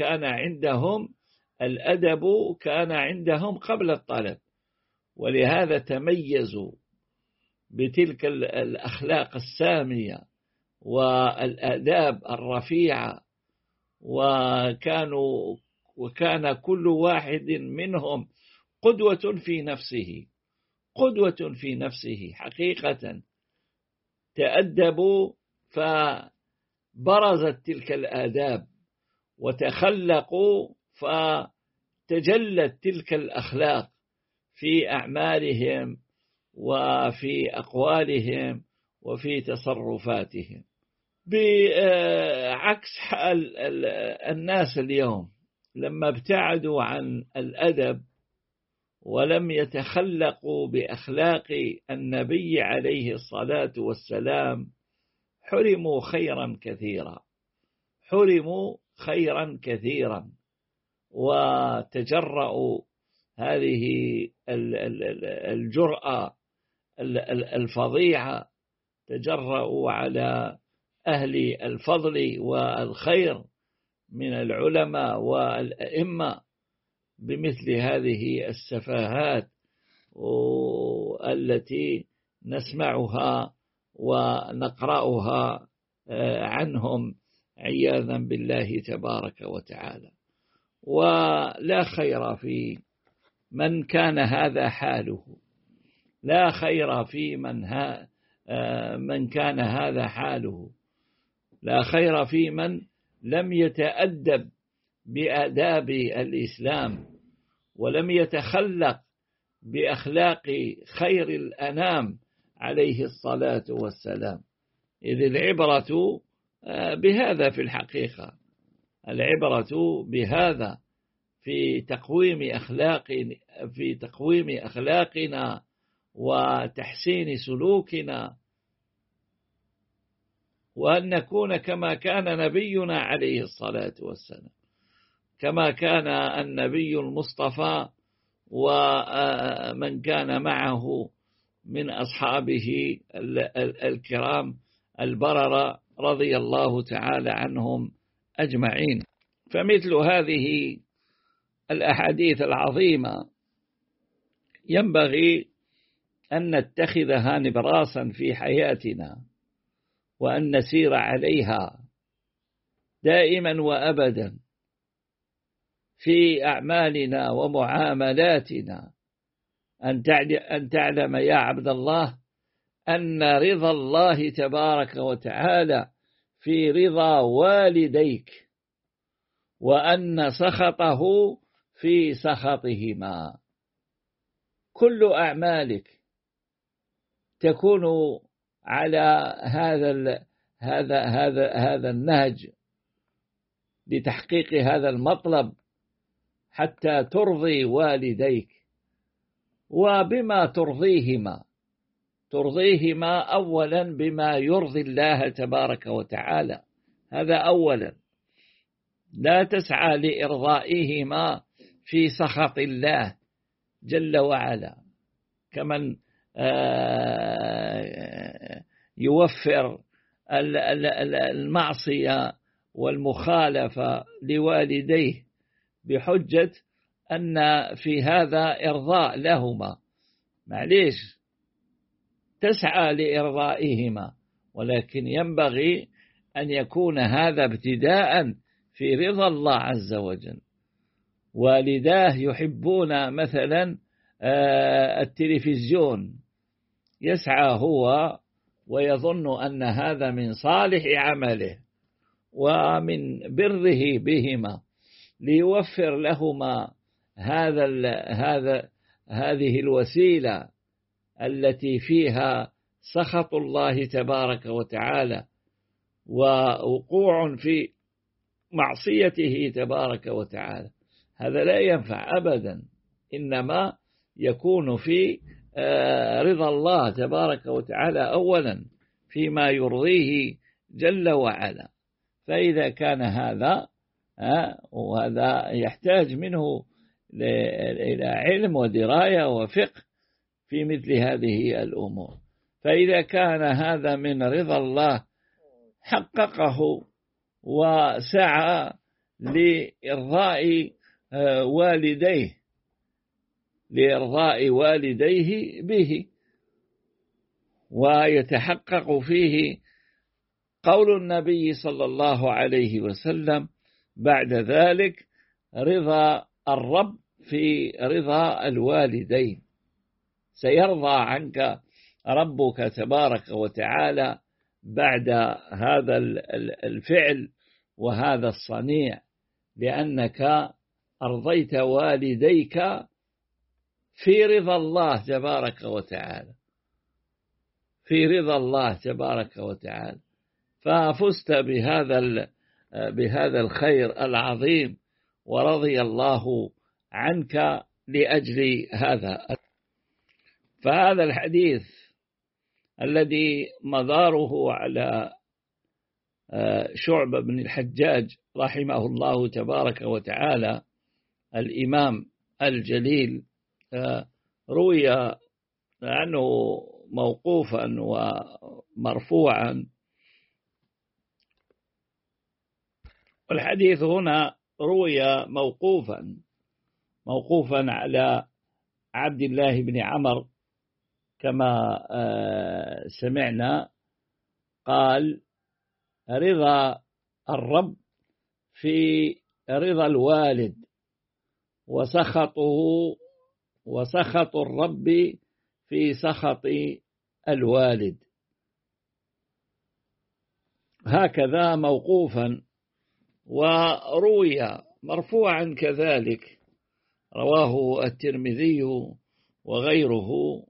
كان عندهم قبل الطلب، ولهذا تميزوا بتلك الأخلاق السامية والآداب الرفيعة، وكان كل واحد منهم قدوة في نفسه، قدوة في نفسه حقيقة. تأدبوا فبرزت تلك الآداب، وتخلقوا فتجلت تلك الأخلاق في أعمالهم وفي أقوالهم وفي تصرفاتهم، بعكس حال الناس اليوم لما ابتعدوا عن الأدب ولم يتخلقوا بأخلاق النبي عليه الصلاة والسلام، حرموا خيرا كثيرا، حرموا خيرا كثيرا، وتجرؤوا هذه الجرأة الفظيعة، تجرؤوا على أهل الفضل والخير من العلماء والأئمة بمثل هذه السفاهات التي نسمعها ونقرأها عنهم عياذا بالله تبارك وتعالى. ولا خير في من كان هذا حاله، لا خير في من كان هذا حاله، لا خير في من لم يتأدب بآداب الإسلام ولم يتخلق بأخلاق خير الأنام عليه الصلاة والسلام. إذ العبرة بهذا في الحقيقة، العبرة بهذا في تقويم أخلاقنا وتحسين سلوكنا، وأن نكون كما كان نبينا عليه الصلاة والسلام، كما كان النبي المصطفى ومن كان معه من أصحابه الكرام البررة رضي الله تعالى عنهم أجمعين. فمثل هذه الأحاديث العظيمة ينبغي أن نتخذها نبراسا في حياتنا، وأن نسير عليها دائما وأبدا في أعمالنا ومعاملاتنا. أن تعلم يا عبد الله أن رضا الله تبارك وتعالى في رضا والديك، وأن سخطه في سخطهما. كل أعمالك تكون على هذا النهج لتحقيق هذا المطلب حتى ترضي والديك. وبما ترضيهما أولا بما يرضي الله تبارك وتعالى، هذا أولا. لا تسعى لإرضائهما في سخط الله جل وعلا، كمن يوفر المعصية والمخالفة لوالديه بحجة أن في هذا إرضاء لهما. معليش، تسعى لإرضائهما، ولكن ينبغي أن يكون هذا ابتداء في رضا الله عز وجل. والداه يحبون مثلا التلفزيون، يسعى هو ويظن أن هذا من صالح عمله ومن بره بهما ليوفر لهما هذه الوسيلة التي فيها سخط الله تبارك وتعالى ووقوع في معصيته تبارك وتعالى. هذا لا ينفع أبدا، إنما يكون في رضا الله تبارك وتعالى أولا فيما يرضيه جل وعلا. فإذا كان هذا وهذا يحتاج منه إلى علم ودراية وفقه في مثل هذه الأمور. فإذا كان هذا من رضا الله حققه وسعى لإرضاء والديه به، ويتحقق فيه قول النبي صلى الله عليه وسلم بعد ذلك: رضا الرب في رضا الوالدين. سيرضى عنك ربك تبارك وتعالى بعد هذا الفعل وهذا الصنيع، لأنك أرضيت والديك في رضا الله تبارك وتعالى، في رضا الله تبارك وتعالى، ففزت بهذا الخير العظيم، ورضي الله عنك لأجل هذا. فهذا الحديث الذي مداره على شعبة بن الحجاج رحمه الله تبارك وتعالى الإمام الجليل، روي عنه موقوفا ومرفوعا. والحديث هنا روي موقوفا على عبد الله بن عمر كما سمعنا، قال: رضا الرب في رضا الوالد، وسخط الرب في سخط الوالد. هكذا موقوفا. وروي مرفوعا كذلك، رواه الترمذي وغيره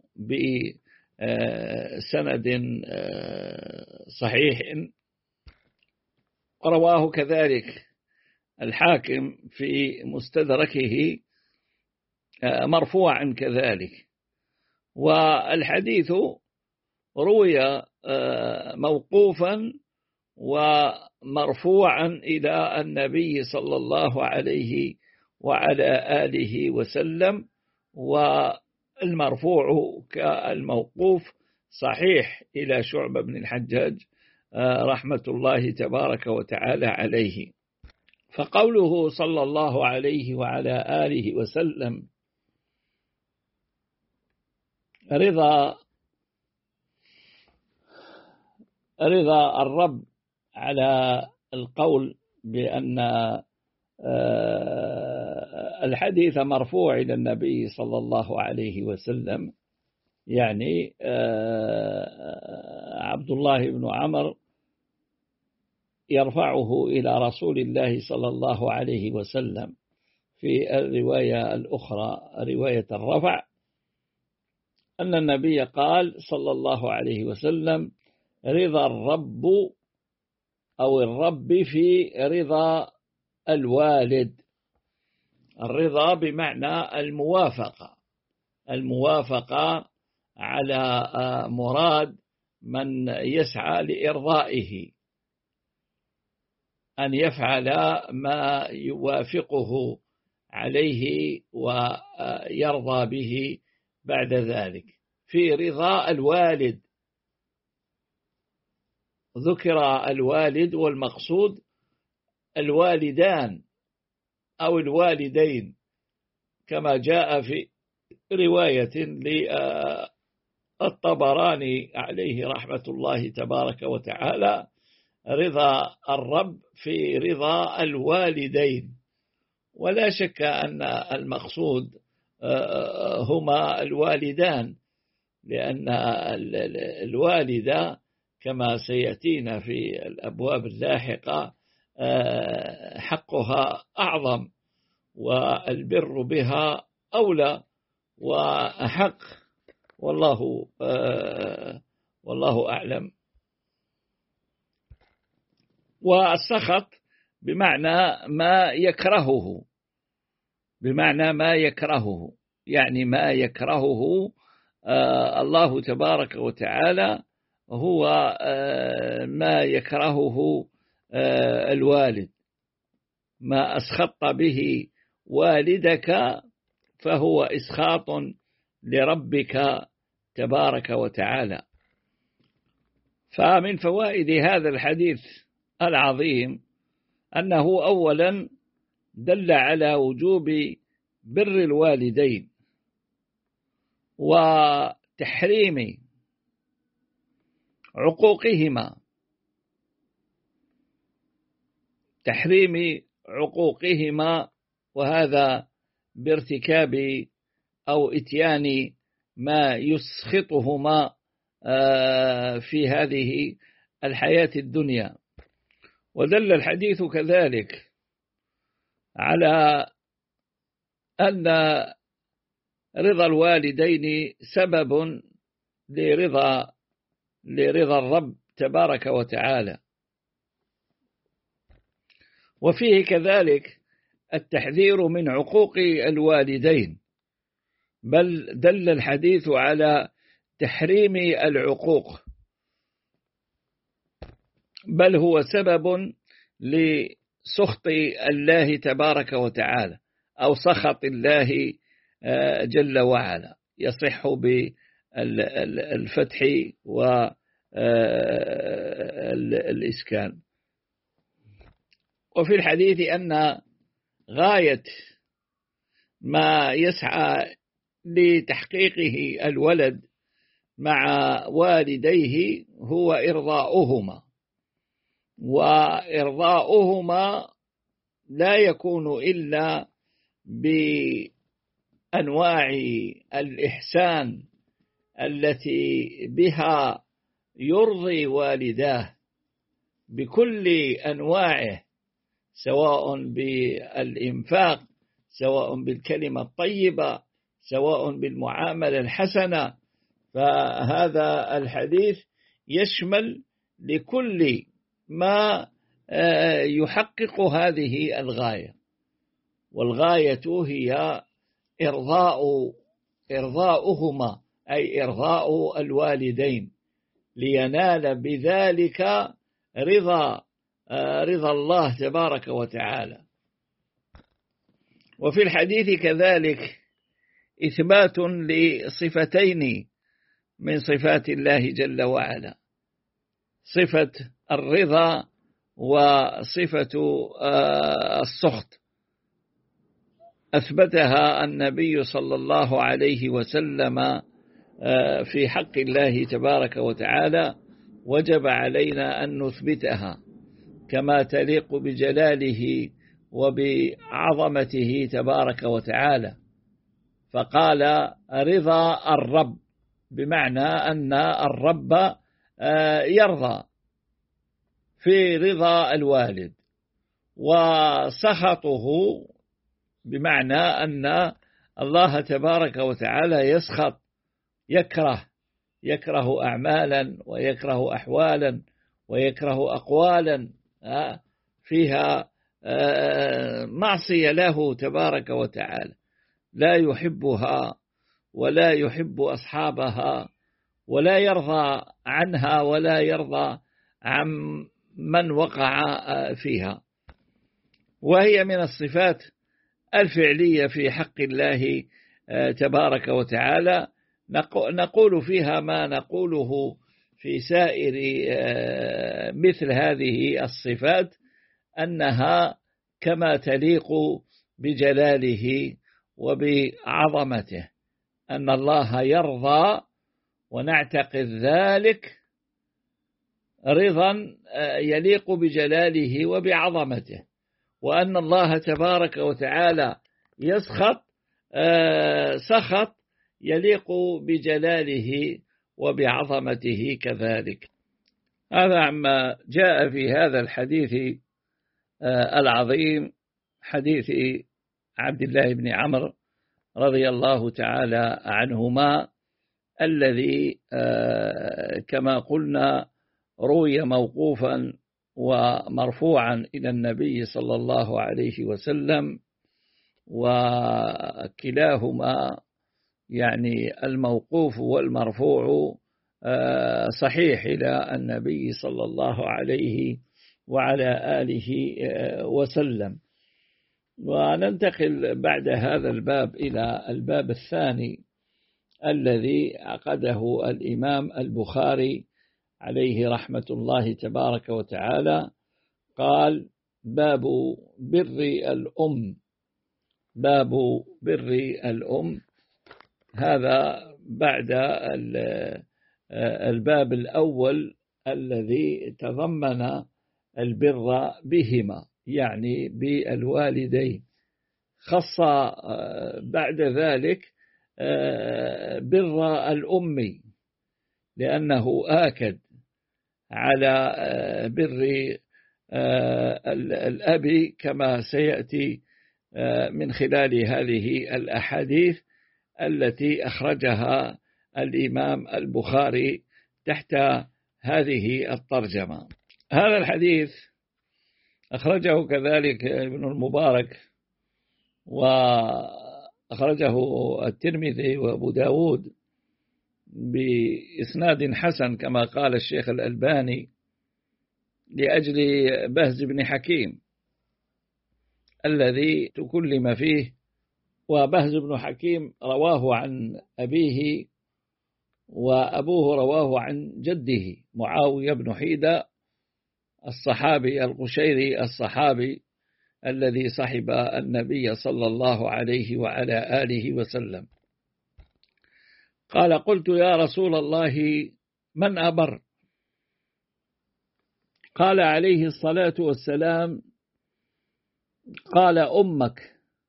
بسند صحيح، رواه كذلك الحاكم في مستدركه مرفوعا كذلك. والحديث روي موقوفا ومرفوعا إلى النبي صلى الله عليه وعلى آله وسلم، والمرفوع كالموقوف صحيح إلى شعبة بن الحجاج رحمة الله تبارك وتعالى عليه. فقوله صلى الله عليه وعلى آله وسلم رضا الرب على القول بأن الحديث مرفوع إلى النبي صلى الله عليه وسلم، يعني عبد الله بن عمر يرفعه إلى رسول الله صلى الله عليه وسلم. في الرواية الأخرى رواية الرفع أن النبي قال صلى الله عليه وسلم: رضا الرب أو الرب في رضا الوالد. الرضا بمعنى الموافقة على مراد من يسعى لإرضائه، أن يفعل ما يوافقه عليه ويرضى به بعد ذلك. في رضا الوالد ذكر الوالد، والمقصود الوالدان أو الوالدين، كما جاء في رواية للطبراني عليه رحمة الله تبارك وتعالى: رضا الرب في رضا الوالدين. ولا شك أن المقصود هما الوالدان، لأن الوالدة كما سيأتينا في الأبواب اللاحقة حقها أعظم، والبر بها أولى وأحق، والله أعلم. والسخط بمعنى ما يكرهه، يعني ما يكرهه الله تبارك وتعالى هو ما يكرهه الوالد. ما أسخط به والدك فهو إسخاط لربك تبارك وتعالى. فمن فوائد هذا الحديث العظيم أنه أولا دل على وجوب بر الوالدين وتحريم عقوقهما، وهذا بارتكاب أو إتيان ما يسخطهما في هذه الحياة الدنيا. ودل الحديث كذلك على أن رضا الوالدين سبب لرضا الرب تبارك وتعالى. وفيه كذلك التحذير من عقوق الوالدين، بل دل الحديث على تحريم العقوق، بل هو سبب لسخط الله تبارك وتعالى أو سخط الله جل وعلا، يصح بالفتح والإسكان. وفي الحديث أن غاية ما يسعى لتحقيقه الولد مع والديه هو إرضاؤهما، وإرضاؤهما لا يكون إلا بأنواع الإحسان التي بها يرضي والداه بكل أنواعه، سواء بالإنفاق، سواء بالكلمة الطيبة، سواء بالمعاملة الحسنة. فهذا الحديث يشمل لكل ما يحقق هذه الغاية، والغاية هي إرضاؤهما، أي إرضاء الوالدين، لينال بذلك رضا الله تبارك وتعالى. وفي الحديث كذلك إثبات لصفتين من صفات الله جل وعلا، صفة الرضا وصفة السخط، أثبتها النبي صلى الله عليه وسلم في حق الله تبارك وتعالى، وجب علينا أن نثبتها كما تليق بجلاله وبعظمته تبارك وتعالى. فقال رضا الرب، بمعنى أن الرب يرضى في رضا الوالد، وسخطه بمعنى أن الله تبارك وتعالى يسخط، يكره أعمالا، ويكره أحوالا، ويكره أقوالا فيها معصية له تبارك وتعالى، لا يحبها ولا يحب أصحابها، ولا يرضى عنها ولا يرضى عن من وقع فيها. وهي من الصفات الفعلية في حق الله تبارك وتعالى، نقول فيها ما نقوله في سائر مثل هذه الصفات، أنها كما تليق بجلاله وبعظمته، أن الله يرضى، ونعتقد ذلك رضا يليق بجلاله وبعظمته، وأن الله تبارك وتعالى يسخط سخط يليق بجلاله وبعظمته كذلك. هذا عما جاء في هذا الحديث العظيم، حديث عبد الله بن عمرو رضي الله تعالى عنهما، الذي كما قلنا روي موقوفا ومرفوعا إلى النبي صلى الله عليه وسلم، وكلاهما يعني الموقوف والمرفوع صحيح إلى النبي صلى الله عليه وعلى آله وسلم. وننتقل بعد هذا الباب إلى الباب الثاني الذي عقده الإمام البخاري عليه رحمة الله تبارك وتعالى. قال: باب بر الأم. باب بر الأم، هذا بعد الباب الأول الذي تضمن البر بهما، يعني بالوالدين، خص بعد ذلك بر الأم، لأنه آكد على بر الأب كما سيأتي من خلال هذه الأحاديث التي أخرجها الإمام البخاري تحت هذه الترجمة. هذا الحديث أخرجه كذلك ابن المبارك، وأخرجه الترمذي وأبو داود بإسناد حسن كما قال الشيخ الألباني، لأجل بهز بن حكيم الذي تكلم فيه. وبهز بن حكيم رواه عن أبيه، وأبوه رواه عن جده معاوية بن حيدة الصحابي القشيري الصحابي الذي صحب النبي صلى الله عليه وعلى آله وسلم. قال: قلت يا رسول الله من أبر؟ قال عليه الصلاة والسلام: قال أمك.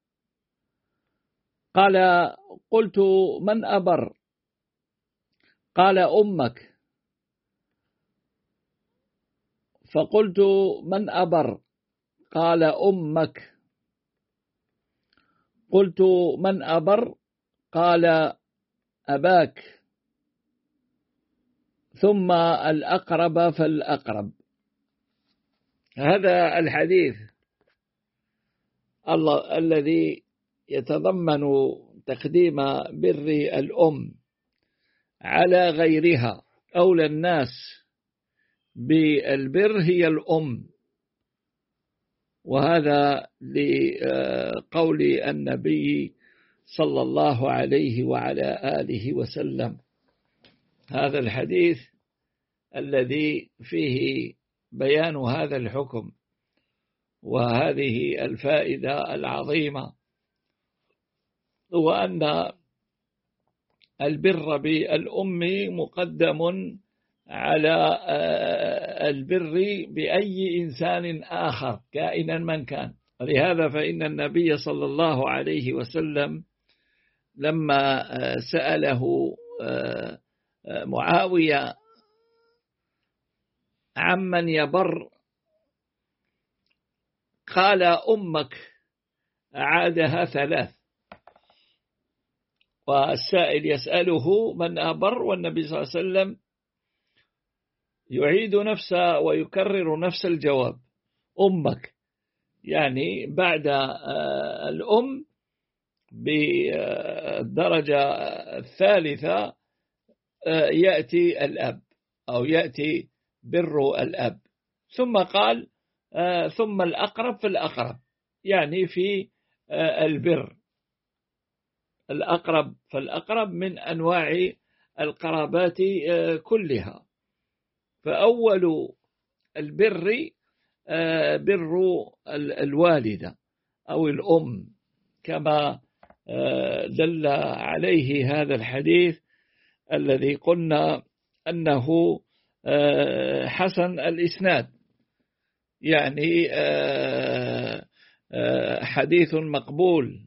قال: قلت من أبر؟ قال أمك. فقلت من أبر؟ قال أمك. قلت من أبر؟ قال أباك، ثم الأقرب فالأقرب. هذا الحديث الذي يتضمن تقديم بر الأم على غيرها. أولى الناس بالبر هي الأم، وهذا لقول النبي صلى الله عليه وعلى آله وسلم. هذا الحديث الذي فيه بيان هذا الحكم وهذه الفائدة العظيمة، وأن البر بالأم مقدم على البر بأي إنسان آخر كائنا من كان. ولهذا فإن النبي صلى الله عليه وسلم لما سأله معاوية عمن يبر قال أمك، أعادها 3. والسائل يسأله من أبر، والنبي صلى الله عليه وسلم يعيد نفسه ويكرر نفس الجواب: أمك. يعني بعد الأم بالدرجة الثالثة يأتي الأب، أو يأتي بر الأب. ثم قال: ثم الأقرب فالأقرب، يعني في البر الأقرب فالأقرب من أنواع القرابات كلها. فأول البر بر الوالدة أو الأم، كما دل عليه هذا الحديث الذي قلنا أنه حسن الإسناد، يعني حديث مقبول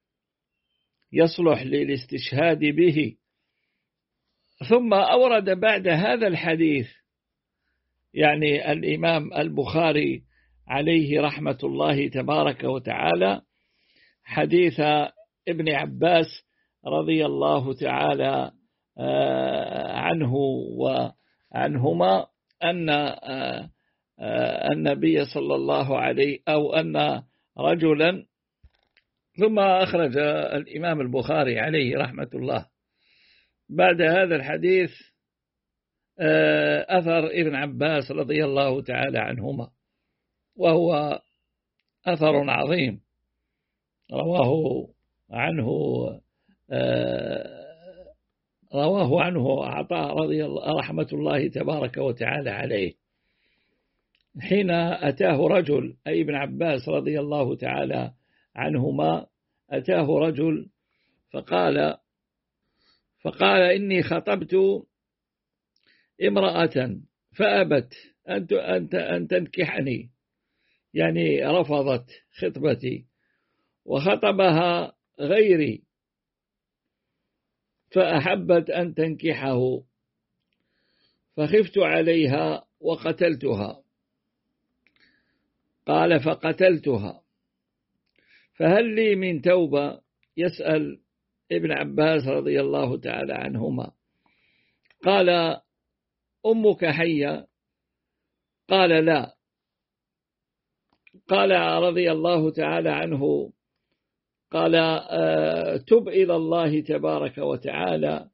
يصلح للاستشهاد به. ثم أورد بعد هذا الحديث يعني الإمام البخاري عليه رحمة الله تبارك وتعالى حديث ابن عباس رضي الله تعالى عنه وعنهما أن النبي صلى الله عليه أو أن رجلا. ثم أخرج الإمام البخاري عليه رحمة الله بعد هذا الحديث أثر ابن عباس رضي الله تعالى عنهما، وهو أثر عظيم رواه عنه عطاء رضي الله رحمة الله تبارك وتعالى عليه، حين أتاه رجل، أي ابن عباس رضي الله تعالى عنهما، أتاه رجل فقال إني خطبت امرأة فأبت أن تنكحني، يعني رفضت خطبتي، وخطبها غيري فأحبت أن تنكحه فخفت عليها وقتلتها. قال فقتلتها فهل لي من توبة؟ يسأل ابن عباس رضي الله تعالى عنهما. قال أمك حية؟ قال لا. قال رضي الله تعالى عنه قال تب إلى الله تبارك وتعالى.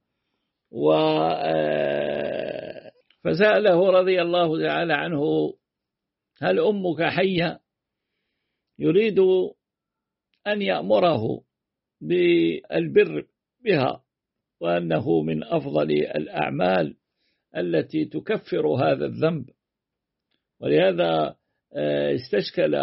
فسأله رضي الله تعالى عنه هل أمك حية؟ يريد أن يأمره بالبر بها، وأنه من أفضل الأعمال التي تكفر هذا الذنب. ولهذا استشكل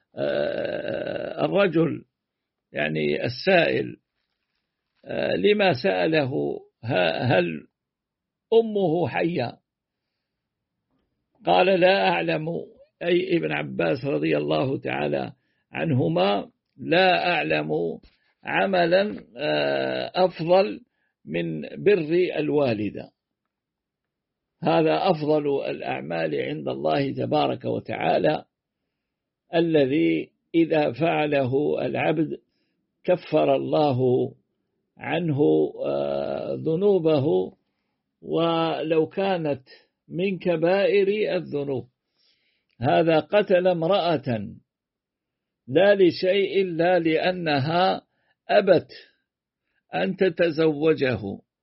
الرجل يعني السائل لما سأله هل أمه حية؟ قال لا أعلم، أي ابن عباس رضي الله تعالى عنهما، لا أعلم عملا أفضل من بر الوالدة. هذا أفضل الأعمال عند الله تبارك وتعالى، الذي إذا فعله العبد كفر الله عنه ذنوبه، ولو كانت من كبائر الذنوب. هذا قتل امرأة لا لشيء إلا لأنها أبت أن تتزوجه،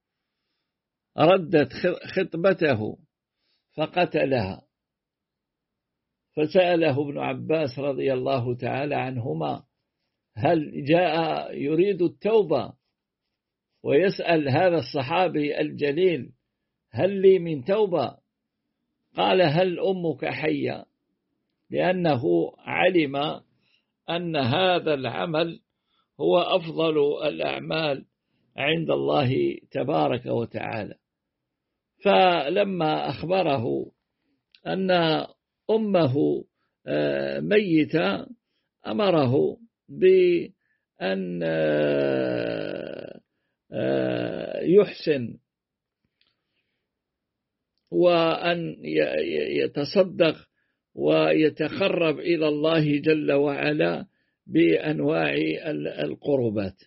ردت خطبته فقتلها. فسأله ابن عباس رضي الله تعالى عنهما هل جاء يريد التوبة ويسأل هذا الصحابي الجليل هل لي من توبة؟ قال هل أمك حية؟ لأنه علم أن هذا العمل هو أفضل الأعمال عند الله تبارك وتعالى. فلما أخبره أن أمه ميتة أمره بأن يحسن وأن يتصدق ويتقرب إلى الله جل وعلا بأنواع القربات.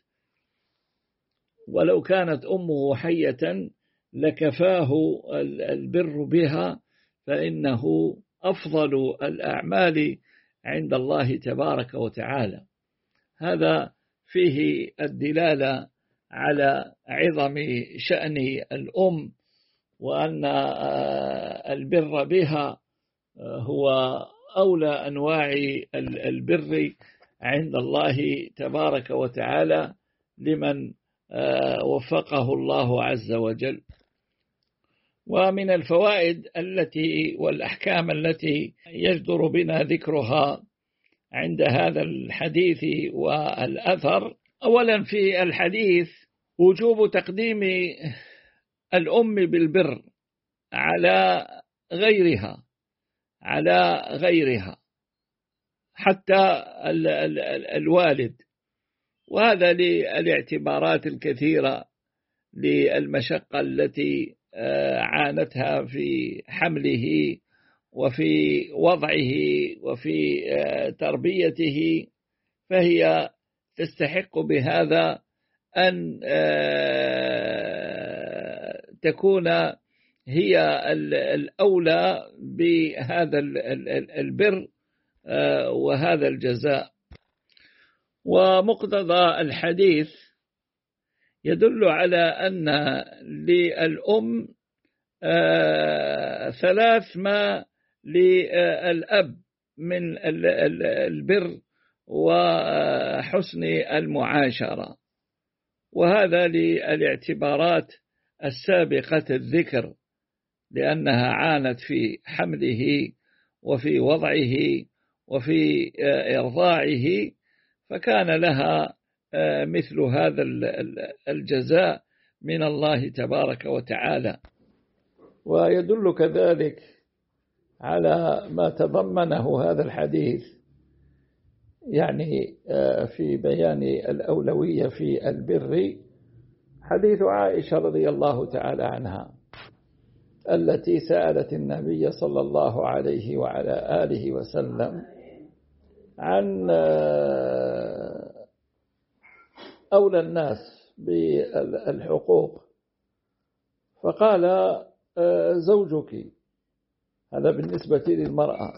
ولو كانت أمه حية لكفاه البر بها، فإنه أفضل الأعمال عند الله تبارك وتعالى. هذا فيه الدلالة على عظم شأن الأم، وأن البر بها هو أولى أنواع البر عند الله تبارك وتعالى لمن وفقه الله عز وجل. ومن الفوائد التي والأحكام التي يجدر بنا ذكرها عند هذا الحديث والأثر، أولا في الحديث وجوب تقديم الأم بالبر على غيرها حتى الوالد، وهذا للاعتبارات الكثيرة للمشقة التي عانتها في حمله وفي وضعه وفي تربيته، فهي تستحق بهذا أن تكون هي الأولى بهذا البر وهذا الجزاء. ومقتضى الحديث يدل على أن للأم ثلاث ما للأب من البر وحسن المعاشرة، وهذا للاعتبارات السابقة الذكر، لأنها عانت في حمله وفي وضعه وفي إرضاعه، فكان لها مثل هذا الجزاء من الله تبارك وتعالى. ويدل كذلك على ما تضمنه هذا الحديث يعني في بيان الأولوية في البر حديث عائشة رضي الله تعالى عنها التي سألت النبي صلى الله عليه وعلى آله وسلم عن أولى الناس بالحقوق، فقال زوجك، هذا بالنسبة للمرأة.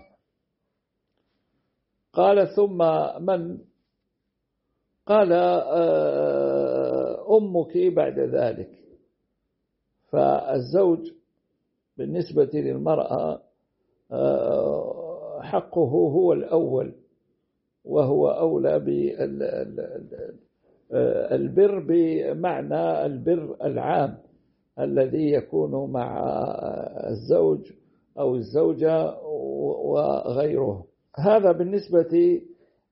قال ثم من؟ قال أمك بعد ذلك. فالزوج بالنسبة للمرأة حقه هو الأول، وهو أولى بالبر بمعنى البر العام الذي يكون مع الزوج أو الزوجة وغيره. هذا بالنسبة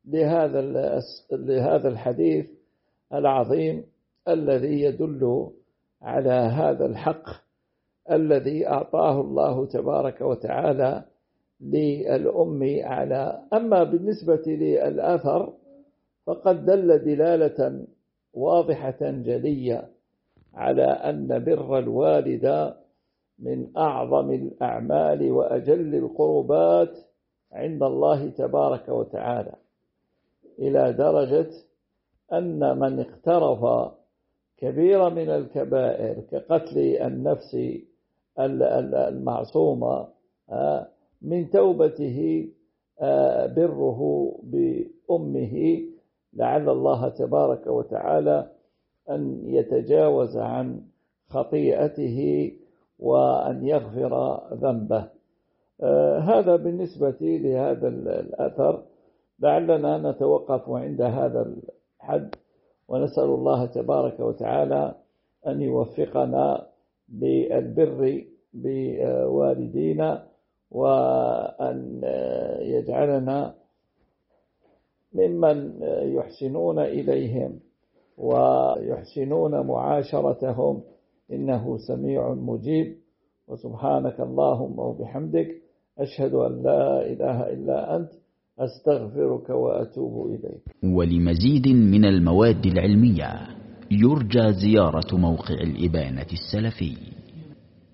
لهذا الحديث العظيم الذي يدل على هذا الحق الذي أعطاه الله تبارك وتعالى للأم على. أما بالنسبة للآثر فقد دل دلالة واضحة جلية على أن بر الوالد من أعظم الأعمال وأجل القربات عند الله تبارك وتعالى، إلى درجة أن من اقترف كبيرة من الكبائر كقتل النفس المعصومة من توبته بره بأمه، لعل الله تبارك وتعالى أن يتجاوز عن خطيئته وأن يغفر ذنبه. هذا بالنسبة لهذا الأثر. لعلنا نتوقف عند هذا الحد، ونسأل الله تبارك وتعالى أن يوفقنا بالبر بوالدينا، وأن يجعلنا ممن يحسنون إليهم ويحسنون معاشرتهم، إنه سميع مجيب. وسبحانك اللهم وبحمدك، أشهد أن لا إله إلا أنت، أستغفرك وأتوب إليك. ولمزيد من المواد العلمية يرجى زيارة موقع الإبانة السلفي.